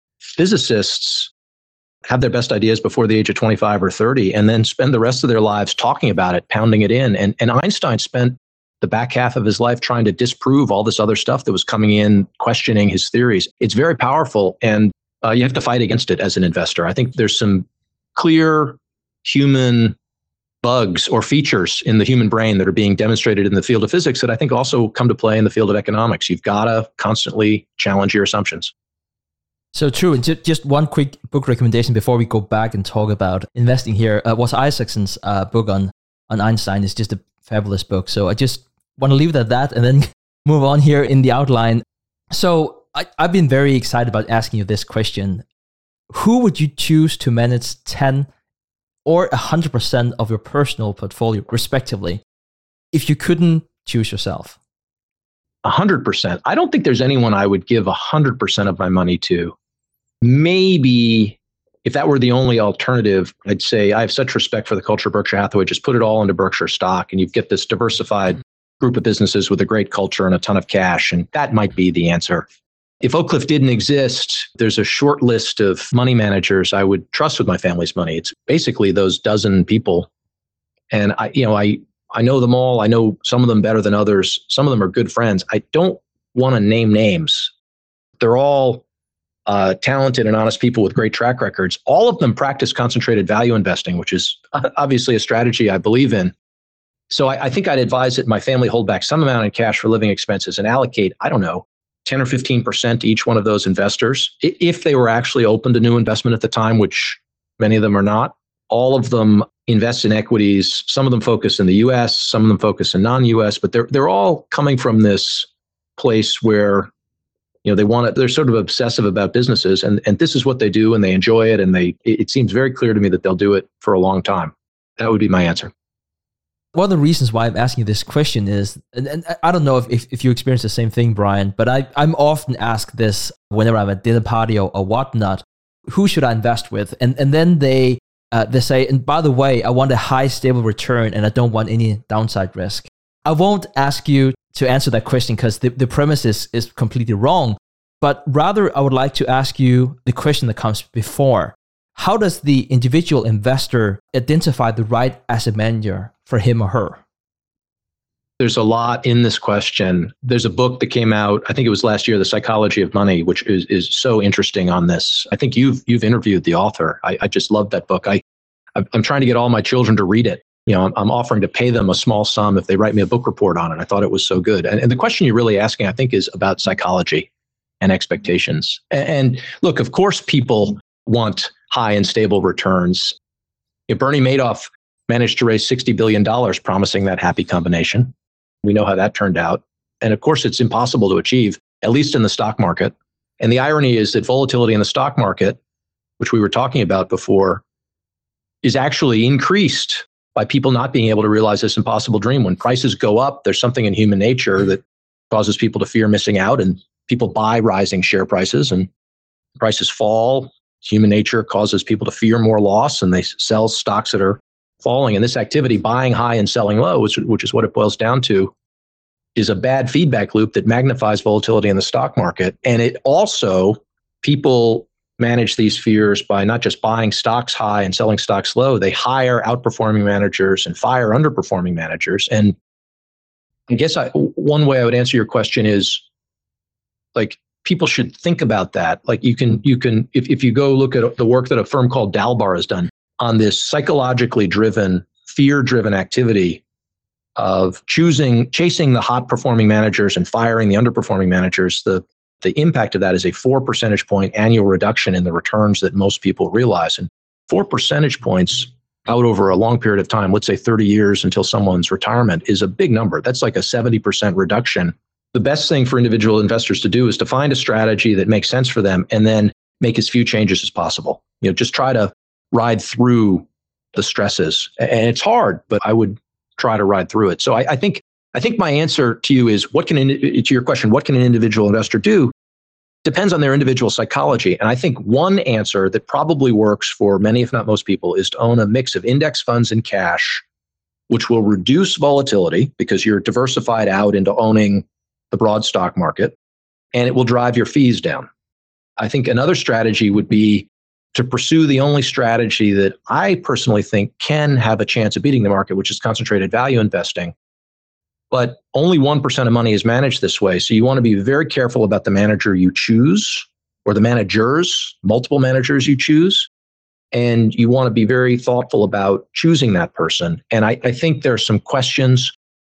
physicists have their best ideas before the age of twenty-five or thirty, and then spend the rest of their lives talking about it, pounding it in. And, and Einstein spent the back half of his life trying to disprove all this other stuff that was coming in, questioning his theories. It's very powerful, and uh, you have to fight against it as an investor. I think there's some clear human bugs or features in the human brain that are being demonstrated in the field of physics that I think also come to play in the field of economics. You've got to constantly challenge your assumptions. So true. And just one quick book recommendation before we go back and talk about investing here. Uh, was Isaacson's uh, book on, on Einstein is just a fabulous book. So I just want to leave it at that and then move on here in the outline. So I, I've been very excited about asking you this question. Who would you choose to manage ten or one hundred percent of your personal portfolio, respectively, if you couldn't choose yourself? one hundred percent. I don't think there's anyone I would give one hundred percent of my money to. Maybe if that were the only alternative, I'd say I have such respect for the culture of Berkshire Hathaway, just put it all into Berkshire stock and you get this diversified group of businesses with a great culture and a ton of cash. And that might be the answer. If Oak Cliff didn't exist, there's a short list of money managers I would trust with my family's money. It's basically those dozen people. And I, you know, I, I know them all. I know some of them better than others. Some of them are good friends. I don't want to name names. They're all uh, talented and honest people with great track records. All of them practice concentrated value investing, which is obviously a strategy I believe in. So I, I think I'd advise that my family hold back some amount in cash for living expenses and allocate, I don't know, ten or fifteen percent to each one of those investors. If they were actually open to new investment at the time, which many of them are not, all of them invest in equities. Some of them focus in the U S, some of them focus in non-U S, but they're they're all coming from this place where, you know, they want to, they're sort of obsessive about businesses, and, and this is what they do, and they enjoy it, and they it seems very clear to me that they'll do it for a long time. That would be my answer. One of the reasons why I'm asking you this question is, and, and I don't know if, if, if you experience the same thing, Brian, but I, I'm often asked this whenever I'm at a dinner party or, or whatnot, who should I invest with? And and then they uh, they say, and by the way, I want a high stable return and I don't want any downside risk. I won't ask you to answer that question because the, the premise is, is completely wrong, but rather I would like to ask you the question that comes before. How does the individual investor identify the right asset manager for him or her? There's a lot in this question. There's a book that came out, I think it was last year, The Psychology of Money, which is, is so interesting on this. I think you've you've interviewed the author. I, I just love that book. I, I'm trying to get all my children to read it. You know, I'm, I'm offering to pay them a small sum if they write me a book report on it. I thought it was so good. And, and the question you're really asking, I think, is about psychology and expectations. And, and look, of course, people want high and stable returns. You know, Bernie Madoff managed to raise sixty billion dollars promising that happy combination. We know how that turned out. And of course, it's impossible to achieve, at least in the stock market. And the irony is that volatility in the stock market, which we were talking about before, is actually increased by people not being able to realize this impossible dream. When prices go up, there's something in human nature that causes people to fear missing out, and people buy rising share prices, and prices fall. Human nature causes people to fear more loss, and they sell stocks that are falling. And this activity, buying high and selling low, which, which is what it boils down to, is a bad feedback loop that magnifies volatility in the stock market. And it also, people manage these fears by not just buying stocks high and selling stocks low. They hire outperforming managers and fire underperforming managers. And I guess I, one way I would answer your question is, like, people should think about that. Like, you can, you can, if, if you go look at the work that a firm called Dalbar has done on this psychologically driven, fear-driven activity of choosing, chasing the hot performing managers and firing the underperforming managers, the the impact of that is a four percentage point annual reduction in the returns that most people realize. And four percentage points out over a long period of time, let's say thirty years until someone's retirement, is a big number. That's like a seventy percent reduction. The best thing for individual investors to do is to find a strategy that makes sense for them and then make as few changes as possible. You know, just try to ride through the stresses. And it's hard, but I would try to ride through it. So I, I think I think my answer to you is, what can, to your question, what can an individual investor do? Depends on their individual psychology. And I think one answer that probably works for many, if not most people, is to own a mix of index funds and cash, which will reduce volatility because you're diversified out into owning the broad stock market, and it will drive your fees down. I think another strategy would be to pursue the only strategy that I personally think can have a chance of beating the market, which is concentrated value investing. But only one percent of money is managed this way. So you want to be very careful about the manager you choose, or the managers, multiple managers you choose. And you want to be very thoughtful about choosing that person. And I, I think there are some questions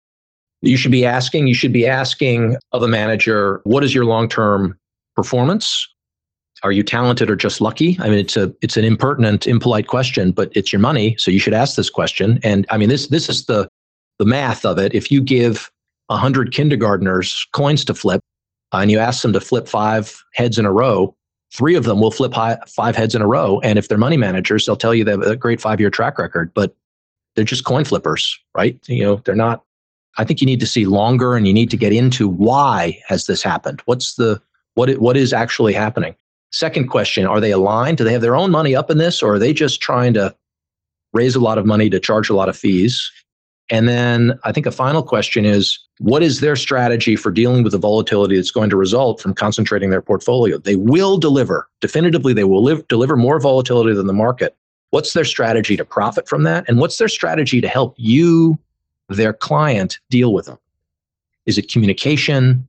you should be asking. You should be asking of a manager, what is your long-term performance? Are you talented or just lucky? I mean, it's a it's an impertinent, impolite question, but it's your money, so you should ask this question. And I mean, this this is the the math of it. If you give a hundred kindergartners coins to flip, uh, and you ask them to flip five heads in a row, three of them will flip high, five heads in a row. And if they're money managers, they'll tell you they have a great five-year track record, but they're just coin flippers, right? You know, they're not. I think you need to see longer, and you need to get into why has this happened? What's the what? It, what is actually happening? Second question, are they aligned? Do they have their own money up in this, or are they just trying to raise a lot of money to charge a lot of fees? And then I think a final question is, what is their strategy for dealing with the volatility that's going to result from concentrating their portfolio? They will deliver, definitively, they will live, deliver more volatility than the market. What's their strategy to profit from that? And what's their strategy to help you, their client, deal with them? Is it communication?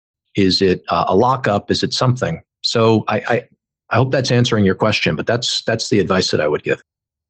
Is it uh, a lockup? Is it something? So I, I I hope that's answering your question, but that's that's the advice that I would give.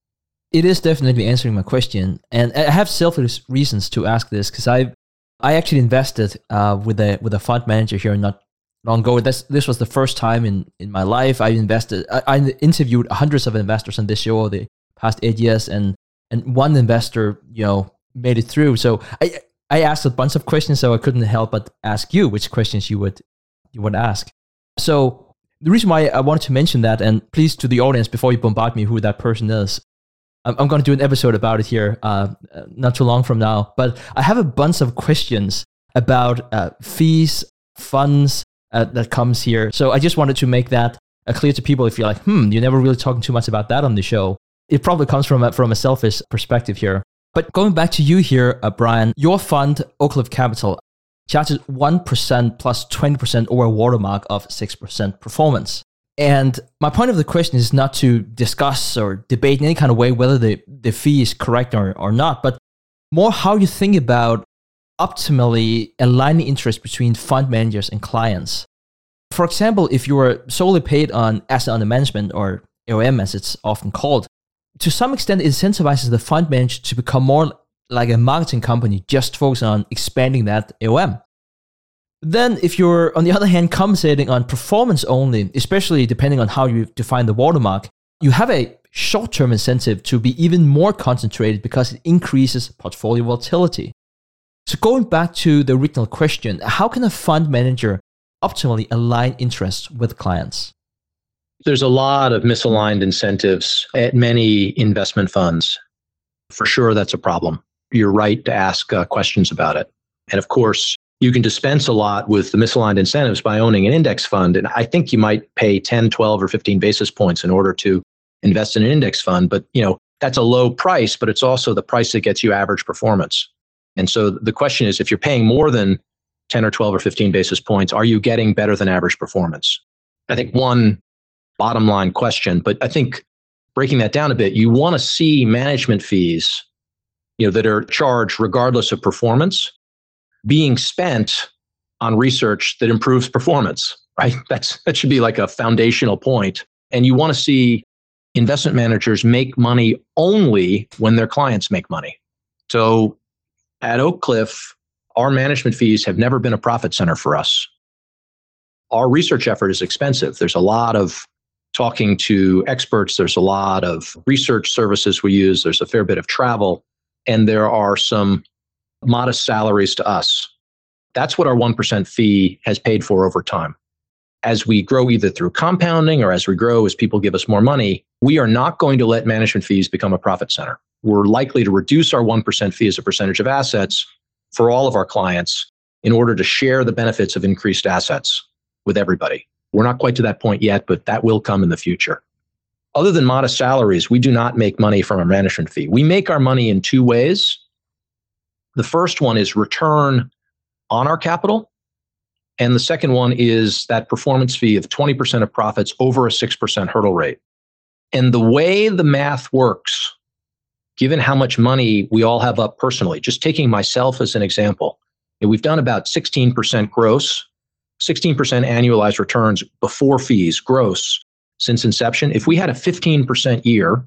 It is definitely answering my question, and I have selfish reasons to ask this because I I actually invested uh, with a with a fund manager here not long ago. This this was the first time in, in my life I invested. I, I interviewed hundreds of investors on this show over the past eight years, and and one investor, you know, made it through. So I I asked a bunch of questions, so I couldn't help but ask you which questions you would you would ask. So the reason why I wanted to mention that, and please to the audience before you bombard me who that person is, I'm, I'm going to do an episode about it here uh, not too long from now. But I have a bunch of questions about uh, fees, funds uh, that comes here. So I just wanted to make that uh, clear to people. If you're like, hmm, you're never really talking too much about that on the show. It probably comes from a, from a selfish perspective here. But going back to you here, uh, Brian, your fund, Oak Cliff Capital, charges one percent plus twenty percent over a watermark of six percent performance. And my point of the question is not to discuss or debate in any kind of way whether the, the fee is correct or, or not, but more how you think about optimally aligning interest between fund managers and clients. For example, if you were solely paid on asset under management, or A U M as it's often called, to some extent it incentivizes the fund manager to become more like a marketing company, just focus on expanding that A U M. Then if you're, on the other hand, compensating on performance only, especially depending on how you define the watermark, you have a short-term incentive to be even more concentrated because it increases portfolio volatility. So going back to the original question, how can a fund manager optimally align interests with clients? There's a lot of misaligned incentives at many investment funds. For sure, that's a problem. You're right to ask uh, questions about it. And of course, you can dispense a lot with the misaligned incentives by owning an index fund. And I think you might pay ten, twelve, or fifteen basis points in order to invest in an index fund. But, you know, that's a low price, but it's also the price that gets you average performance. And so the question is, if you're paying more than ten or twelve or fifteen basis points, are you getting better than average performance? I think one bottom line question, but I think breaking that down a bit, you want to see management fees, you know, that are charged regardless of performance being spent on research that improves performance, right? That's, that should be like a foundational point. And you want to see investment managers make money only when their clients make money. So at Oak Cliff, our management fees have never been a profit center for us. Our research effort is expensive. There's a lot of talking to experts. There's a lot of research services we use. There's a fair bit of travel. And there are some modest salaries to us. That's what our one percent fee has paid for over time. As we grow either through compounding or as we grow as people give us more money, we are not going to let management fees become a profit center. We're likely to reduce our one percent fee as a percentage of assets for all of our clients in order to share the benefits of increased assets with everybody. We're not quite to that point yet, but that will come in the future. Other than modest salaries, we do not make money from a management fee. We make our money in two ways. The first one is return on our capital. And the second one is that performance fee of twenty percent of profits over a six percent hurdle rate. And the way the math works, given how much money we all have up personally, just taking myself as an example, we've done about sixteen percent gross, sixteen percent annualized returns before fees, gross, since inception. If we had a fifteen percent year,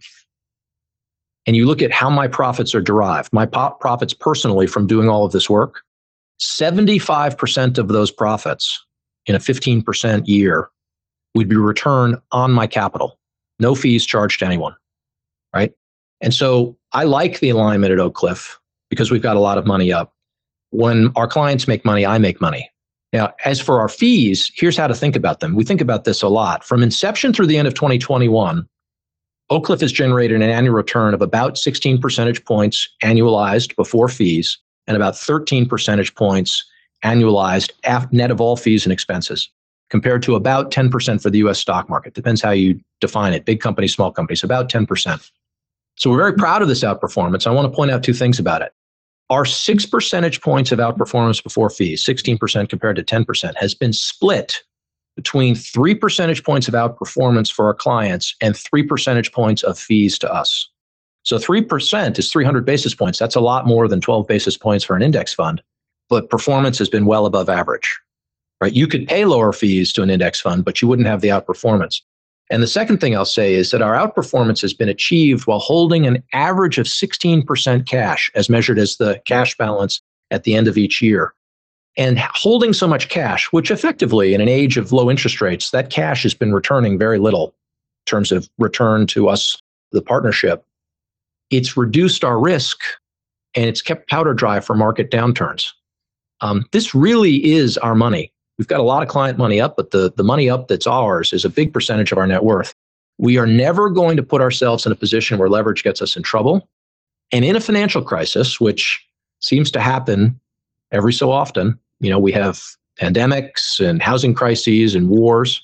and you look at how my profits are derived, my po- profits personally from doing all of this work, seventy-five percent of those profits in a fifteen percent year would be returned on my capital. No fees charged to anyone, right? And so I like the alignment at Oak Cliff because we've got a lot of money up. When our clients make money, I make money. Now, as for our fees, here's how to think about them. We think about this a lot. From inception through the end of twenty twenty-one, Oak Cliff has generated an annual return of about sixteen percentage points annualized before fees and about thirteen percentage points annualized af- net of all fees and expenses, compared to about ten percent for the U S stock market. Depends how you define it. Big companies, small companies, about ten percent. So we're very proud of this outperformance. I want to point out two things about it. Our six percentage points of outperformance before fees, sixteen percent compared to ten percent, has been split between three percentage points of outperformance for our clients and three percentage points of fees to us. So three percent is three hundred basis points. That's a lot more than twelve basis points for an index fund, but performance has been well above average, right? You could pay lower fees to an index fund, but you wouldn't have the outperformance. And the second thing I'll say is that our outperformance has been achieved while holding an average of sixteen percent cash as measured as the cash balance at the end of each year. And holding so much cash, which effectively in an age of low interest rates, that cash has been returning very little in terms of return to us, the partnership. It's reduced our risk and it's kept powder dry for market downturns. Um, this really is our money. We've got a lot of client money up, but the, the money up that's ours is a big percentage of our net worth. We are never going to put ourselves in a position where leverage gets us in trouble. And in a financial crisis, which seems to happen every so often, you know, we have pandemics and housing crises and wars.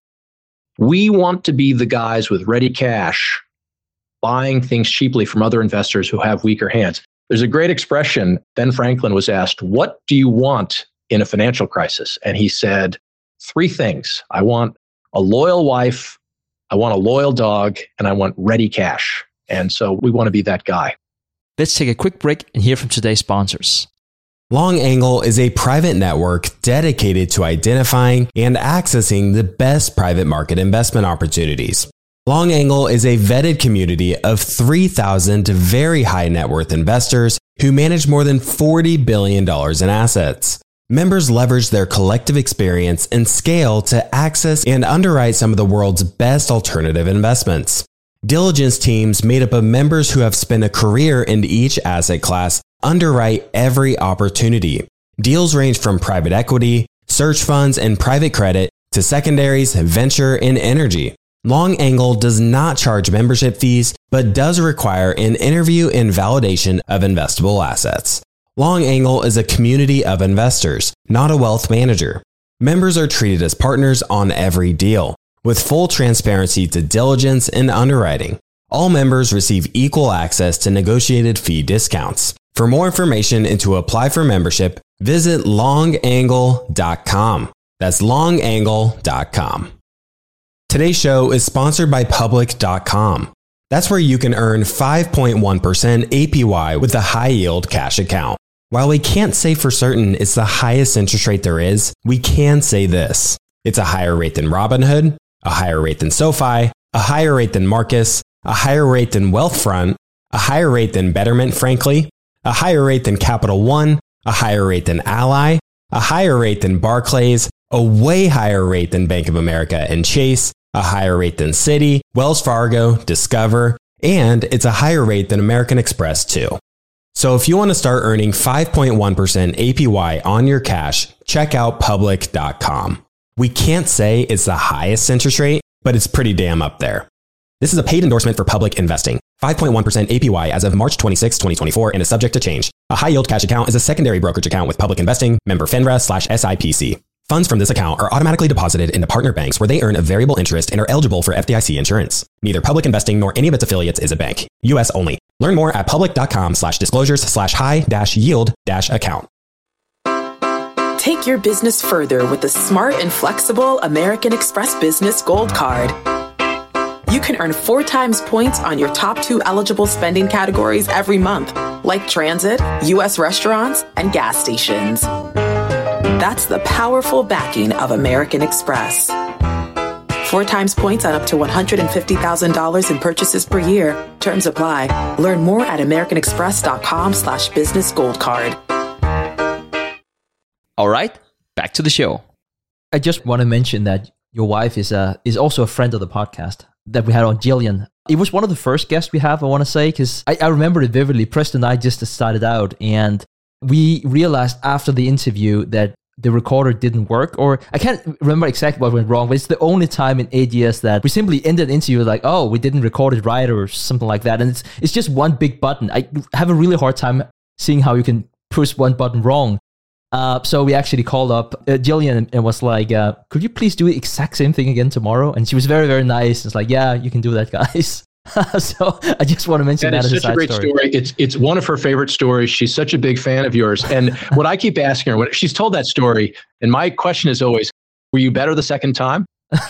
We want to be the guys with ready cash buying things cheaply from other investors who have weaker hands. There's a great expression. Ben Franklin was asked, what do you want in a financial crisis? And he said, three things. I want a loyal wife, I want a loyal dog, and I want ready cash. And so we want to be that guy. Let's take a quick break and hear from today's sponsors. Long Angle is a private network dedicated to identifying and accessing the best private market investment opportunities. Long Angle is a vetted community of three thousand very high net worth investors who manage more than forty billion dollars in assets. Members leverage their collective experience and scale to access and underwrite some of the world's best alternative investments. Diligence teams made up of members who have spent a career in each asset class underwrite every opportunity. Deals range from private equity, search funds, and private credit to secondaries, venture, and energy. Long Angle does not charge membership fees, but does require an interview and validation of investable assets. Long Angle is a community of investors, not a wealth manager. Members are treated as partners on every deal, with full transparency to diligence and underwriting. All members receive equal access to negotiated fee discounts. For more information and to apply for membership, visit long angle dot com. That's long angle dot com. Today's show is sponsored by public dot com. That's where you can earn five point one percent A P Y with a high-yield cash account. While we can't say for certain it's the highest interest rate there is, we can say this. It's a higher rate than Robinhood, a higher rate than SoFi, a higher rate than Marcus, a higher rate than Wealthfront, a higher rate than Betterment, frankly, a higher rate than Capital One, a higher rate than Ally, a higher rate than Barclays, a way higher rate than Bank of America and Chase, a higher rate than Citi, Wells Fargo, Discover, and it's a higher rate than American Express too. So if you want to start earning five point one percent A P Y on your cash, check out public dot com. We can't say it's the highest interest rate, but it's pretty damn up there. This is a paid endorsement for Public Investing. five point one percent A P Y as of March twenty-sixth, twenty twenty-four and is subject to change. A high-yield cash account is a secondary brokerage account with Public Investing, member FINRA slash S I P C. Funds from this account are automatically deposited into partner banks where they earn a variable interest and are eligible for F D I C insurance. Neither Public Investing nor any of its affiliates is a bank. U S only. Learn more at public dot com slash disclosures slash high dash yield dash account. Take your business further with the smart and flexible American Express Business Gold Card. You can earn four times points on your top two eligible spending categories every month, like transit, U S restaurants, and gas stations. That's the powerful backing of American Express. Four times points on up to one hundred fifty thousand dollars in purchases per year. Terms apply. Learn more at american express dot com slash business gold card. All right, back to the show. I just want to mention that your wife is a, is also a friend of the podcast that we had on, Jillian. It was one of the first guests we have, I want to say, because I, I remember it vividly. Preston and I just started out, and we realized after the interview that the recorder didn't work, or I can't remember exactly what went wrong, but it's the only time in eight years that we simply ended the interview like, oh, we didn't record it right, or something like that. And it's it's just one big button. I have a really hard time seeing how you can push one button wrong. Uh, so we actually called up uh, Jillian and was like, uh, could you please do the exact same thing again tomorrow? And she was very, very nice. It's like, yeah, you can do that, guys. So I just want to mention that, that is as such a, a great story. story. It's it's one of her favorite stories. She's such a big fan of yours. And what I keep asking her, when she's told that story, and my question is always, were you better the second time?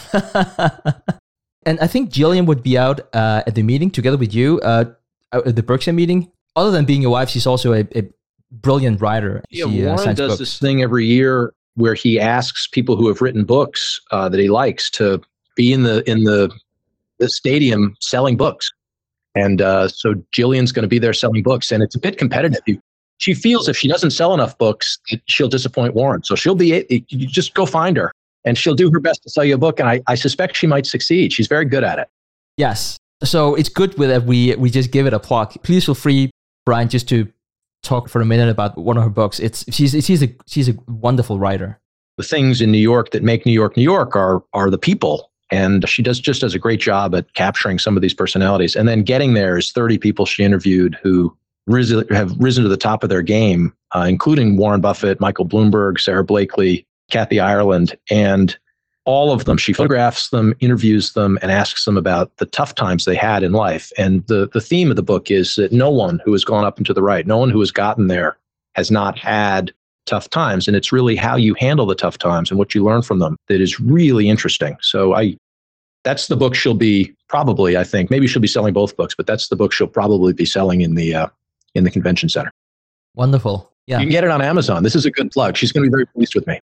And I think Jillian would be out uh, at the meeting together with you, uh, at the Berkshire meeting. Other than being a wife, she's also a, a brilliant writer. Yeah, she, Warren uh, does books. this thing every year where he asks people who have written books uh, that he likes to be in the in the the stadium selling books. And uh, so Jillian's going to be there selling books, and it's a bit competitive. She feels if she doesn't sell enough books, she'll disappoint Warren. So she'll be, you just go find her, and she'll do her best to sell you a book. And I, I suspect she might succeed. She's very good at it. Yes. So it's good with that we we just give it a plug. Please feel free, Brian, just to talk for a minute about one of her books. It's she's she's a she's a wonderful writer. The things in New York that make New York New York are are the people. And she does just does a great job at capturing some of these personalities. And then getting there is thirty people she interviewed who ris- have risen to the top of their game, uh, including Warren Buffett, Michael Bloomberg, Sarah Blakely, Kathy Ireland. And all of them, she photographs them, interviews them, and asks them about the tough times they had in life. And the, the theme of the book is that no one who has gone up and to the right, no one who has gotten there has not had tough times. And it's really how you handle the tough times and what you learn from them that is really interesting. So I, that's the book she'll be probably, I think, maybe she'll be selling both books, but that's the book she'll probably be selling in the, uh, in the convention center. Wonderful. Yeah. You can get it on Amazon. This is a good plug. She's going to be very pleased with me.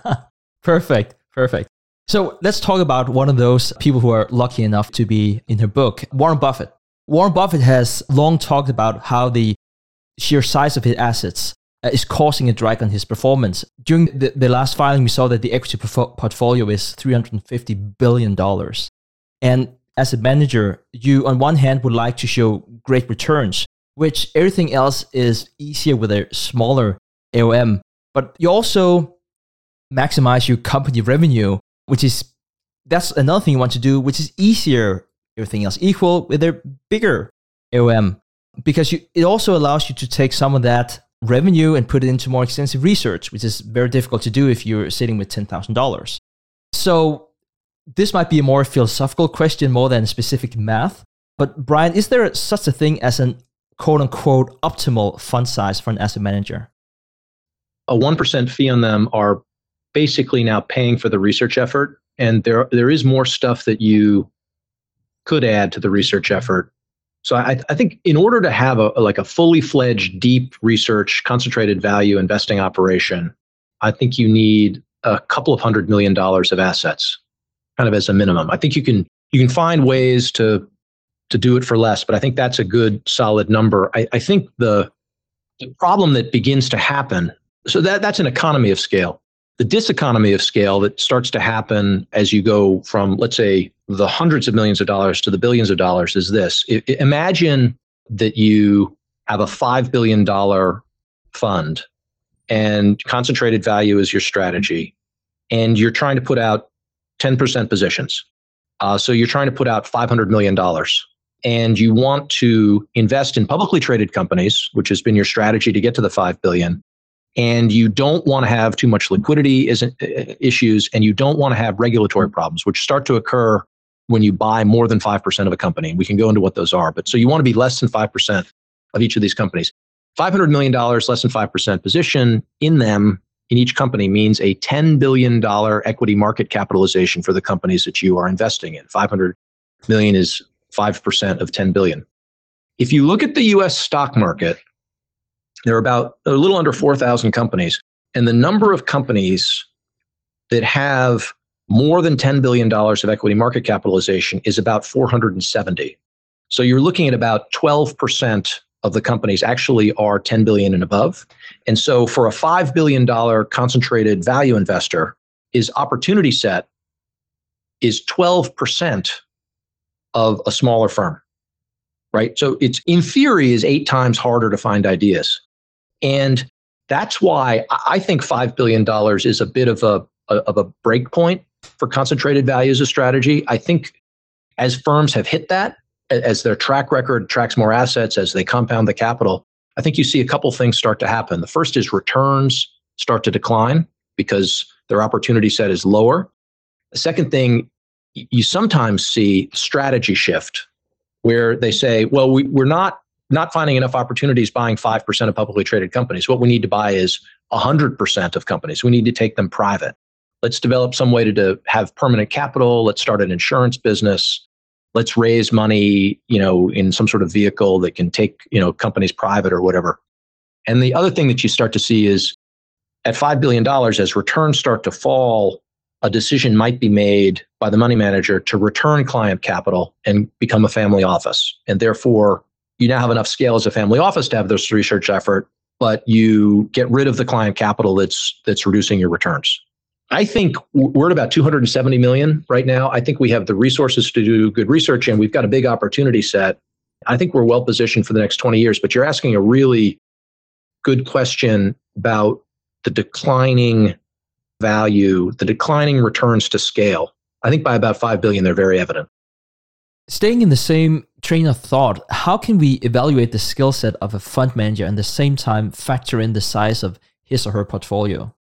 Perfect. Perfect. So let's talk about one of those people who are lucky enough to be in her book, Warren Buffett. Warren Buffett has long talked about how the sheer size of his assets uh, is causing a drag on his performance. During the, the last filing, we saw that the equity porf- portfolio is three hundred fifty billion dollars. And as a manager, you on one hand would like to show great returns, which everything else is easier with a smaller A U M. But you also maximize your company revenue, which is, that's another thing you want to do, which is easier, everything else equal, with a bigger A U M. Because you, it also allows you to take some of that revenue and put it into more extensive research, which is very difficult to do if you're sitting with ten thousand dollars. So this might be a more philosophical question more than specific math. But Brian, is there such a thing as an quote unquote optimal fund size for an asset manager? A one percent fee on them are basically now paying for the research effort. And there there is more stuff that you could add to the research effort. So I, I think in order to have a like a fully fledged, deep research, concentrated value investing operation, I think you need a couple of hundred million dollars of assets, kind of as a minimum. I think you can you can find ways to to do it for less, but I think that's a good solid number. I, I think the the problem that begins to happen, so that that's an economy of scale. The diseconomy of scale that starts to happen as you go from, let's say, the hundreds of millions of dollars to the billions of dollars is this. I, imagine that you have a five billion dollars fund and concentrated value is your strategy, and you're trying to put out ten percent positions. Uh, so you're trying to put out five hundred million dollars, and you want to invest in publicly traded companies, which has been your strategy to get to the five billion dollars. And you don't want to have too much liquidity isn't, uh, issues, and you don't want to have regulatory problems, which start to occur when you buy more than five percent of a company. We can go into what those are. But so you want to be less than five percent of each of these companies. five hundred million dollars, less than five percent position in them, in each company, means a ten billion dollars equity market capitalization for the companies that you are investing in. five hundred million is five percent of ten billion. If you look at the U S stock market, there are about a little under four thousand companies, and the number of companies that have more than ten billion dollars of equity market capitalization is about four hundred seventy. So you're looking at about twelve percent of the companies actually are ten billion dollars and above. And so for a five billion dollars concentrated value investor, his opportunity set is twelve percent of a smaller firm, right? So it's, in theory, is eight times harder to find ideas. And that's why I think five billion dollars is a bit of a, a of a break point for concentrated value as a strategy. I think as firms have hit that, as their track record attracts more assets, as they compound the capital, I think you see a couple things start to happen. The first is returns start to decline because their opportunity set is lower. The second thing, you sometimes see strategy shift where they say, well, we, we're not not finding enough opportunities buying five percent of publicly traded companies. What we need to buy is one hundred percent of companies. We need to take them private. Let's develop some way to, to have permanent capital. Let's start an insurance business. Let's raise money, you know, in some sort of vehicle that can take, you know, companies private or whatever. And the other thing that you start to see is at five billion dollars, as returns start to fall, a decision might be made by the money manager to return client capital and become a family office. And therefore, you now have enough scale as a family office to have this research effort, but you get rid of the client capital that's that's reducing your returns. I think we're at about two hundred seventy million right now. I think we have the resources to do good research, and we've got a big opportunity set. I think we're well positioned for the next twenty years, but you're asking a really good question about the declining value, the declining returns to scale. I think by about five billion, they're very evident. Staying in the same train of thought, how can we evaluate the skill set of a fund manager and at the same time factor in the size of his or her portfolio?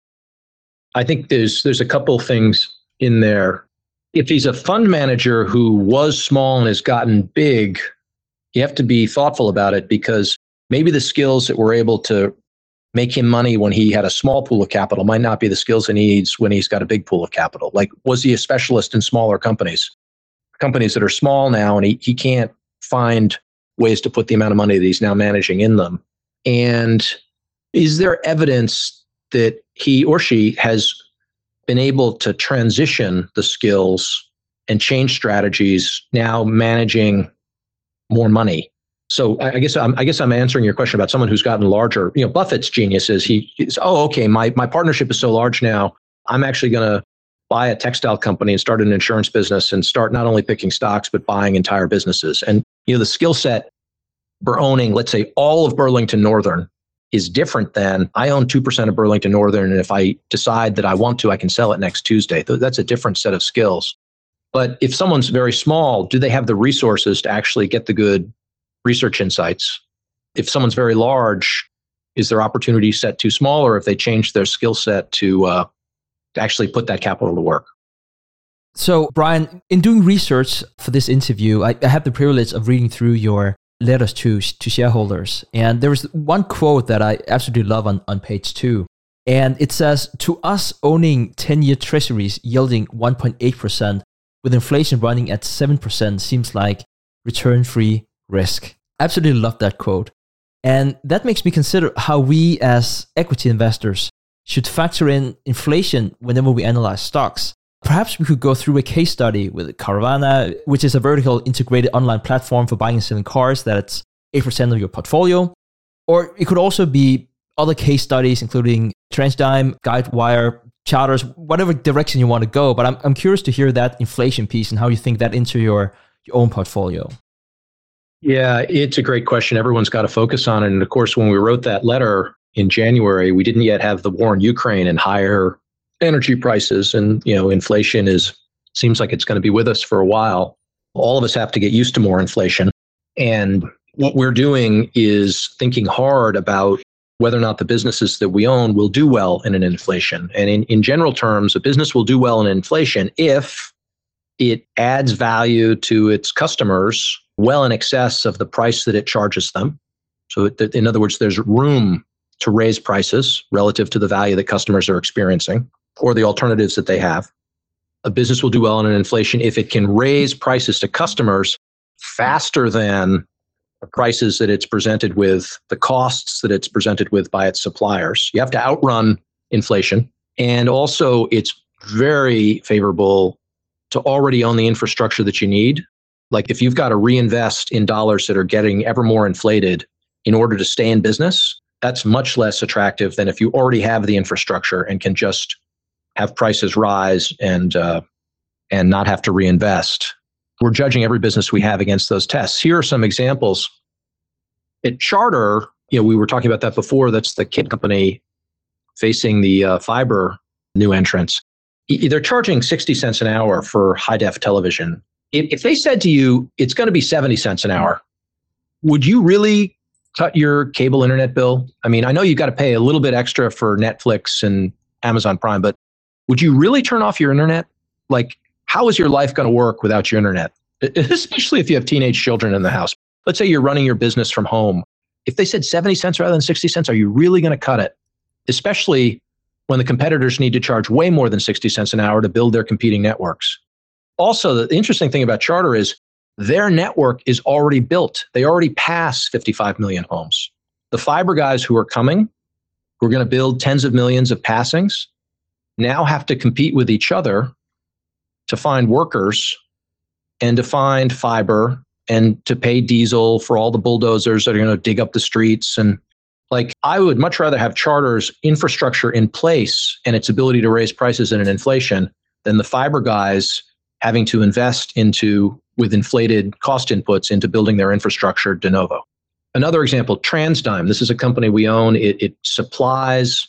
I think there's there's a couple things in there. If he's a fund manager who was small and has gotten big, you have to be thoughtful about it because maybe the skills that were able to make him money when he had a small pool of capital might not be the skills he needs when he's got a big pool of capital. Like, was he a specialist in smaller companies? Companies that are small now, and he, he can't find ways to put the amount of money that he's now managing in them. And is there evidence that he or she has been able to transition the skills and change strategies, now managing more money? So I guess I'm, I guess I'm answering your question about someone who's gotten larger. You know, Buffett's genius is he is, oh, okay, my, my partnership is so large now, I'm actually going to buy a textile company and start an insurance business and start not only picking stocks, but buying entire businesses. And, you know, the skill set for owning, let's say, all of Burlington Northern is different than I own two percent of Burlington Northern. And if I decide that I want to, I can sell it next Tuesday. That's a different set of skills. But if someone's very small, do they have the resources to actually get the good research insights? If someone's very large, is their opportunity set too small, or if they change their skill set to, uh, to actually put that capital to work? So, Brian, in doing research for this interview, I, I had the privilege of reading through your letters to, to shareholders. And there was one quote that I absolutely love on, on page two. And it says, to us, owning ten-year treasuries yielding one point eight percent with inflation running at seven percent seems like return-free risk. Absolutely love that quote. And that makes me consider how we as equity investors should factor in inflation whenever we analyze stocks. Perhaps we could go through a case study with Carvana, which is a vertical integrated online platform for buying and selling cars that's eight percent of your portfolio. Or it could also be other case studies, including TransDigm, Guidewire, Charters, whatever direction you want to go. But I'm I'm curious to hear that inflation piece and how you think that into your, your own portfolio. Yeah, it's a great question. Everyone's got to focus on it. And of course, when we wrote that letter in January, we didn't yet have the war in Ukraine and higher energy prices. And, you know, inflation is seems like it's going to be with us for a while. All of us have to get used to more inflation. And what we're doing is thinking hard about whether or not the businesses that we own will do well in an inflation. And in, in general terms, a business will do well in inflation if it adds value to its customers well in excess of the price that it charges them. So it, in other words, there's room to raise prices relative to the value that customers are experiencing or the alternatives that they have. A business will do well in an inflation if it can raise prices to customers faster than the prices that it's presented with, the costs that it's presented with by its suppliers. You have to outrun inflation. And also, it's very favorable to already own the infrastructure that you need. Like if you've got to reinvest in dollars that are getting ever more inflated in order to stay in business, that's much less attractive than if you already have the infrastructure and can just have prices rise and uh, and not have to reinvest. We're judging every business we have against those tests. Here are some examples. At Charter, you know, we were talking about that before. That's the kit company facing the uh, fiber new entrants. They're charging sixty cents an hour for high-def television. If, if they said to you, it's going to be seventy cents an hour, would you really cut your cable internet bill? I mean, I know you've got to pay a little bit extra for Netflix and Amazon Prime, but would you really turn off your internet? Like, how is your life going to work without your internet? Especially if you have teenage children in the house. Let's say you're running your business from home. If they said seventy cents rather than sixty cents, are you really going to cut it? Especially when the competitors need to charge way more than sixty cents an hour to build their competing networks. Also, the interesting thing about Charter is their network is already built. They already pass fifty-five million homes. The fiber guys who are coming, who are going to build tens of millions of passings, now have to compete with each other to find workers and to find fiber and to pay diesel for all the bulldozers that are going to dig up the streets. And like, I would much rather have Charter's infrastructure in place and its ability to raise prices in an inflation than the fiber guys having to invest into, with inflated cost inputs, into building their infrastructure de novo. Another example, TransDigm. This is a company we own. It, it supplies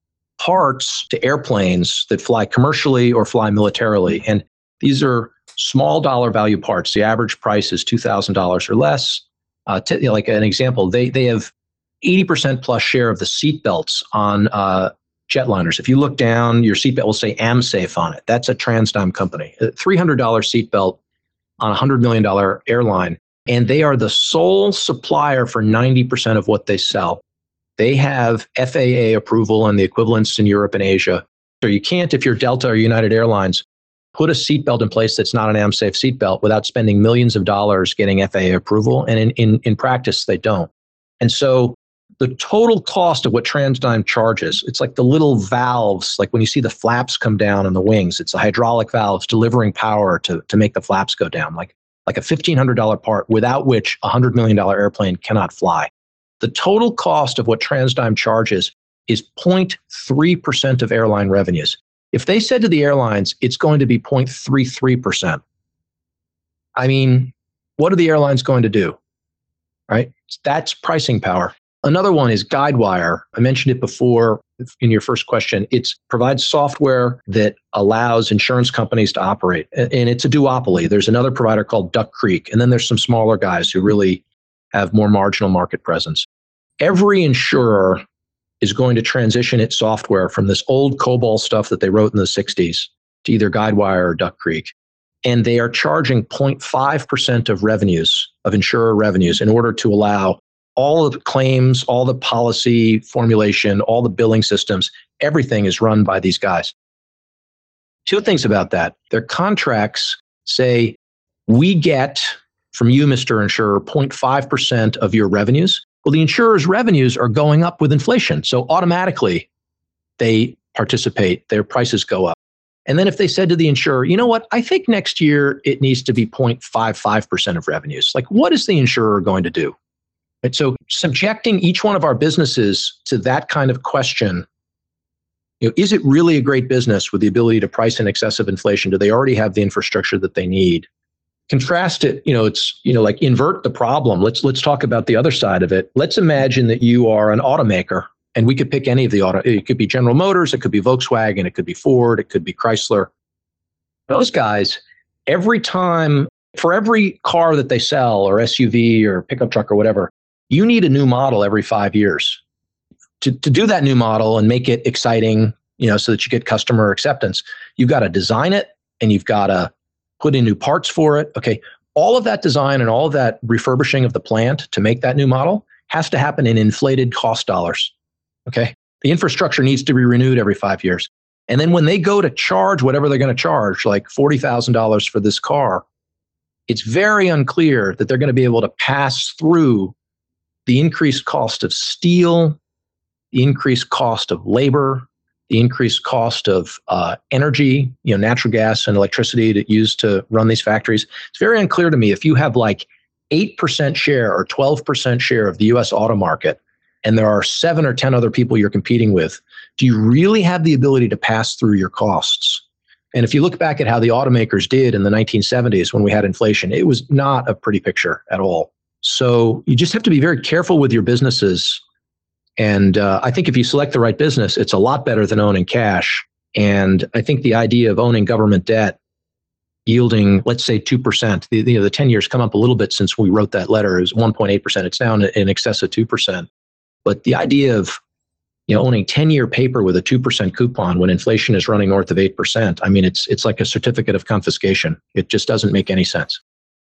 parts to airplanes that fly commercially or fly militarily. And these are small dollar value parts. The average price is two thousand dollars or less. Uh, t- you know, like an example, they they have eighty percent plus share of the seat belts on uh, jetliners. If you look down, your seatbelt will say AmSafe on it. That's a TransDigm company. A three hundred dollars seatbelt on a one hundred million dollars airline. And they are the sole supplier for ninety percent of what they sell. They have F A A approval and the equivalents in Europe and Asia. So you can't, if you're Delta or United Airlines, put a seatbelt in place that's not an AmSafe seatbelt without spending millions of dollars getting F A A approval. And in, in, in practice, they don't. And so the total cost of what TransDigm charges, it's like the little valves, like when you see the flaps come down on the wings, it's the hydraulic valves delivering power to, to make the flaps go down, like, like a fifteen hundred dollars part without which a one hundred million dollars airplane cannot fly. The total cost of what TransDigm charges is zero point three percent of airline revenues. If they said to the airlines, it's going to be zero point three three percent, I mean, what are the airlines going to do? Right? That's pricing power. Another one is Guidewire. I mentioned it before in your first question. It provides software that allows insurance companies to operate. And it's a duopoly. There's another provider called Duck Creek. And then there's some smaller guys who really have more marginal market presence. Every insurer is going to transition its software from this old COBOL stuff that they wrote in the sixties to either Guidewire or Duck Creek. and they are charging zero point five percent of revenues, of insurer revenues, in order to allow all of the claims, all the policy formulation, all the billing systems, everything is run by these guys. Two things about that. Their contracts say, we get from you, Mister Insurer, zero point five percent of your revenues. Well, the insurer's revenues are going up with inflation. So automatically they participate, their prices go up. And then if they said to the insurer, you know what, I think next year it needs to be zero point five five percent of revenues. Like, what is the insurer going to do? And so subjecting each one of our businesses to that kind of question, you know, is it really a great business with the ability to price in excess of inflation? Do they already have the infrastructure that they need? Contrast it, you know, it's, you know, like invert the problem. Let's, let's talk about the other side of it. Let's imagine that you are an automaker, and we could pick any of the auto, it could be General Motors, it could be Volkswagen, it could be Ford, it could be Chrysler. Those guys, every time, for every car that they sell, or S U V or pickup truck or whatever, you need a new model every five years. To, to do that new model and make it exciting, you know, so that you get customer acceptance, you've got to design it and you've got to put in new parts for it. Okay. All of that design and all of that refurbishing of the plant to make that new model has to happen in inflated cost dollars. Okay. The infrastructure needs to be renewed every five years. And then when they go to charge whatever they're going to charge, like forty thousand dollars for this car, it's very unclear that they're going to be able to pass through the increased cost of steel, the increased cost of labor, the increased cost of uh, energy, you know, natural gas and electricity that used to run these factories. It's very unclear to me if you have like eight percent share or twelve percent share of the U S auto market, and there are seven or ten other people you're competing with, do you really have the ability to pass through your costs? And if you look back at how the automakers did in the nineteen seventies when we had inflation, it was not a pretty picture at all. So you just have to be very careful with your businesses. And uh, I think if you select the right business, it's a lot better than owning cash. And I think the idea of owning government debt yielding, let's say, two percent, the, you know, the ten years come up a little bit since we wrote that letter, is one point eight percent. It's down in excess of two percent. But the idea of, you know, owning ten-year paper with a two percent coupon when inflation is running north of eight percent, I mean, it's it's like a certificate of confiscation. It just doesn't make any sense.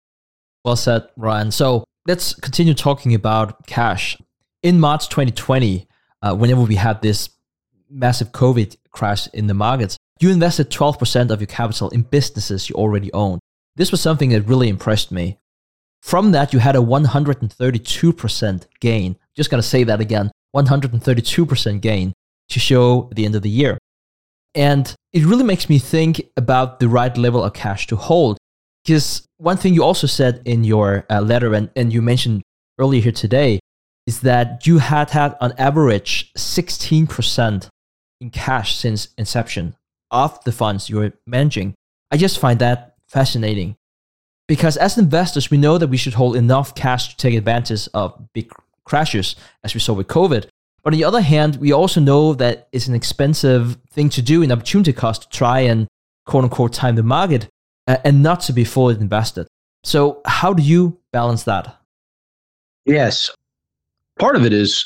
Well said, Ryan. So let's continue talking about cash. In March twenty twenty, uh, whenever we had this massive COVID crash in the markets, you invested twelve percent of your capital in businesses you already own. This was something that really impressed me. From that, you had a one hundred thirty-two percent gain. Just going to say that again, one hundred thirty-two percent gain to show at the end of the year. And it really makes me think about the right level of cash to hold. Because one thing you also said in your uh, letter, and, and you mentioned earlier here today, is that you had had on average sixteen percent in cash since inception of the funds you were managing. I just find that fascinating. Because as investors, we know that we should hold enough cash to take advantage of big crashes, as we saw with COVID. But on the other hand, we also know that it's an expensive thing to do, an opportunity cost to try and quote unquote time the market uh, and not to be fully invested. So how do you balance that? Yes. Part of it is,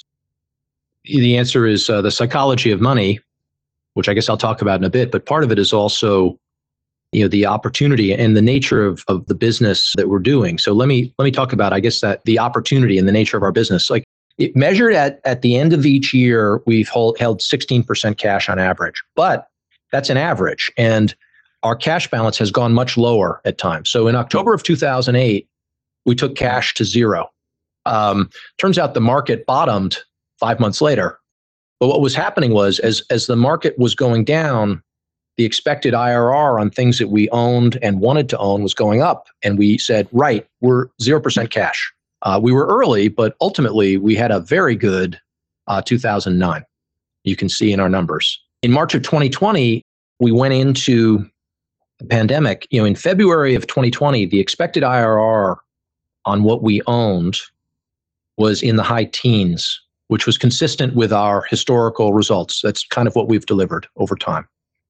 the answer is uh, the psychology of money, which I guess I'll talk about in a bit, but part of it is also, you know, the opportunity and the nature of, of the business that we're doing. So let me let me talk about, I guess, that the opportunity and the nature of our business. Like, it measured at, at the end of each year, we've hold, held sixteen percent cash on average, but that's an average. And our cash balance has gone much lower at times. So in October of two thousand eight, we took cash to zero. Um, turns out the market bottomed five months later. But what was happening was, as, as the market was going down, the expected I R R on things that we owned and wanted to own was going up. And we said, right, we're zero percent cash. Uh, we were early, but ultimately we had a very good uh, two thousand nine. You can see in our numbers. In March of twenty twenty, we went into the pandemic. You know, in February of twenty twenty, the expected I R R on what we owned was in the high teens, which was consistent with our historical results. That's kind of what we've delivered over time.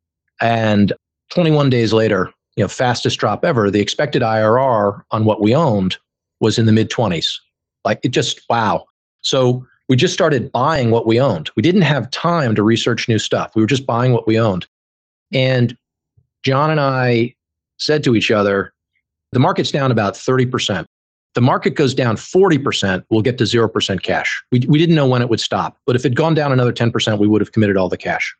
And twenty-one days later, you know, fastest drop ever, the expected I R R on what we owned was in the mid twenties. Like, it just, wow. So we just started buying what we owned. We didn't have time to research new stuff. We were just buying what we owned. And John and I said to each other, the market's down about thirty percent. The market goes down forty percent, we'll get to zero percent cash. We, we didn't know when it would stop, but if it had gone down another ten percent, we would have committed all the cash.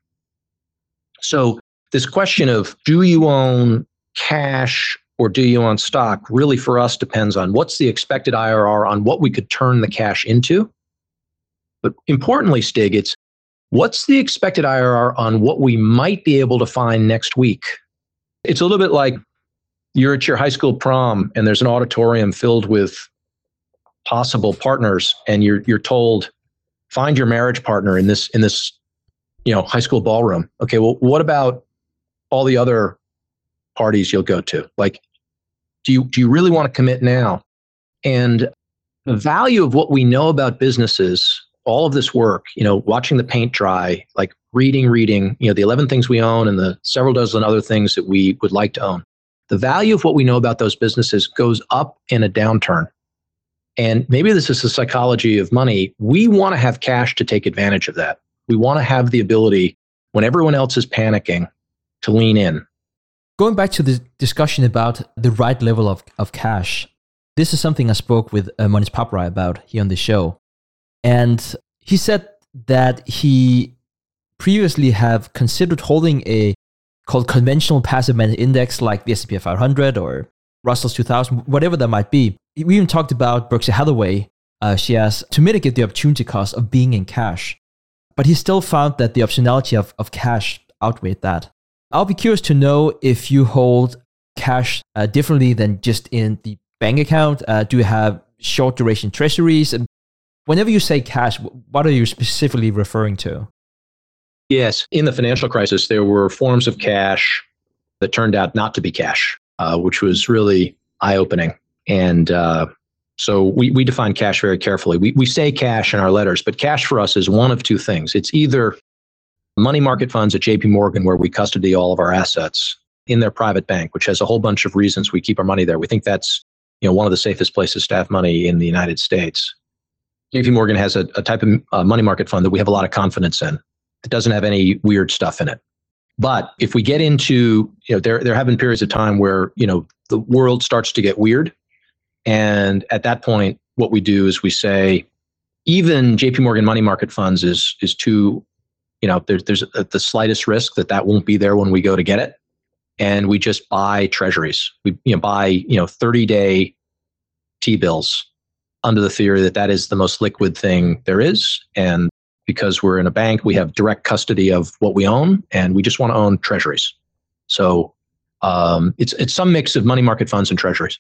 So this question of do you own cash or do you own stock really for us depends on what's the expected I R R on what we could turn the cash into. But importantly, Stig, it's what's the expected I R R on what we might be able to find next week? It's a little bit like you're at your high school prom and there's an auditorium filled with possible partners and you're you're told, find your marriage partner in this in this you know high school ballroom. Okay, well, what about all the other parties you'll go to? Like, do you do you really want to commit now? And the value of what we know about businesses, all of this work, you know, watching the paint dry, like reading, reading, you know, the eleven things we own and the several dozen other things that we would like to own. The value of what we know about those businesses goes up in a downturn. And maybe this is the psychology of money. We want to have cash to take advantage of that. We want to have the ability, when everyone else is panicking, to lean in. Going back to the discussion about the right level of, of cash, this is something I spoke with uh, Mohnish Pabrai about here on the show. And he said that he previously have considered holding a called conventional passive managed index like the S and P five hundred or Russell's two thousand, whatever that might be. We even talked about Berkshire Hathaway, uh, she has, to mitigate the opportunity cost of being in cash. But he still found that the optionality of, of cash outweighed that. I'll be curious to know if you hold cash uh, differently than just in the bank account. Uh, do you have short duration treasuries? And whenever you say cash, what are you specifically referring to? Yes. In the financial crisis, there were forms of cash that turned out not to be cash, uh, which was really eye-opening. And uh, so we, we define cash very carefully. We, we say cash in our letters, but cash for us is one of two things. It's either money market funds at J P Morgan, where we custody all of our assets in their private bank, which has a whole bunch of reasons we keep our money there. We think that's you know one of the safest places to have money in the United States. J P Morgan has a, a type of uh, money market fund that we have a lot of confidence in. It doesn't have any weird stuff in it. But if we get into, you know, there there have been periods of time where, you know, the world starts to get weird. And at that point, what we do is we say, even J P Morgan money market funds is is too, you know, there's there's a, the slightest risk that that won't be there when we go to get it. And we just buy treasuries. We you know buy, you know, thirty-day T-bills under the theory that that is the most liquid thing there is. And because we're in a bank, we have direct custody of what we own, and we just want to own treasuries. So um, it's it's some mix of money market funds and treasuries.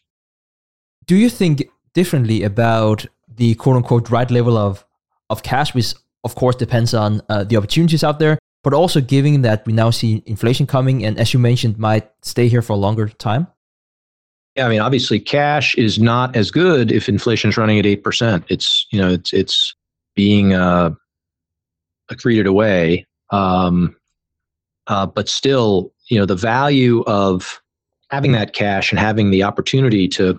Do you think differently about the quote-unquote right level of, of cash, which of course depends on uh, the opportunities out there, but also given that we now see inflation coming and, as you mentioned, might stay here for a longer time? Yeah, I mean, obviously cash is not as good if inflation is running at eight percent. It's, you know, it's it's being uh, accreted away. Um, uh, but still, you know, the value of having that cash and having the opportunity to,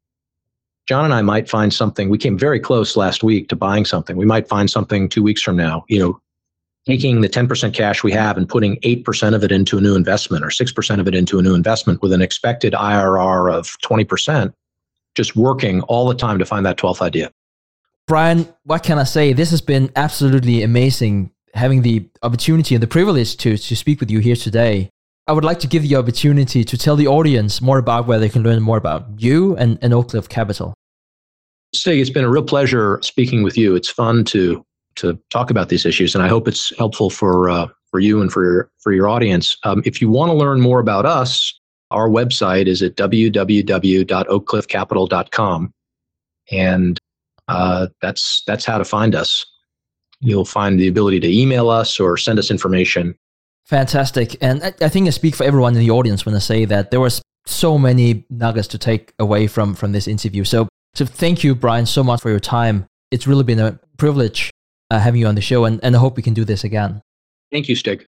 John and I might find something, we came very close last week to buying something. We might find something two weeks from now, you know, taking the ten percent cash we have and putting eight percent of it into a new investment or six percent of it into a new investment with an expected I R R of twenty percent, just working all the time to find that twelfth idea. Brian, what can I say? This has been absolutely amazing having the opportunity and the privilege to, to speak with you here today. I would like to give you the opportunity to tell the audience more about where they can learn more about you and, and Oak Cliff Capital. Stig, it's been a real pleasure speaking with you. It's fun to to talk about these issues, and I hope it's helpful for uh, for you and for your, for your audience. Um, if you want to learn more about us, our website is at w w w dot oak cliff capital dot com, and uh, that's that's how to find us. You'll find the ability to email us or send us information. Fantastic. And I, I think I speak for everyone in the audience when I say that there was so many nuggets to take away from, from this interview. So, so thank you, Brian, so much for your time. It's really been a privilege uh, having you on the show, and, and I hope we can do this again. Thank you, Stig.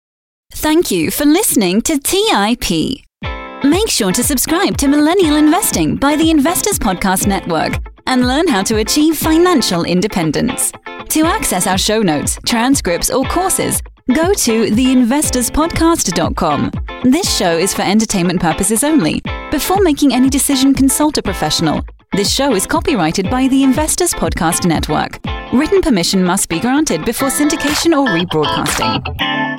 Thank you for listening to T I P. Make sure to subscribe to Millennial Investing by the Investors Podcast Network and learn how to achieve financial independence. To access our show notes, transcripts, or courses, go to the investors podcast dot com. This show is for entertainment purposes only. Before making any decision, consult a professional. This show is copyrighted by the Investors Podcast Network. Written permission must be granted before syndication or rebroadcasting.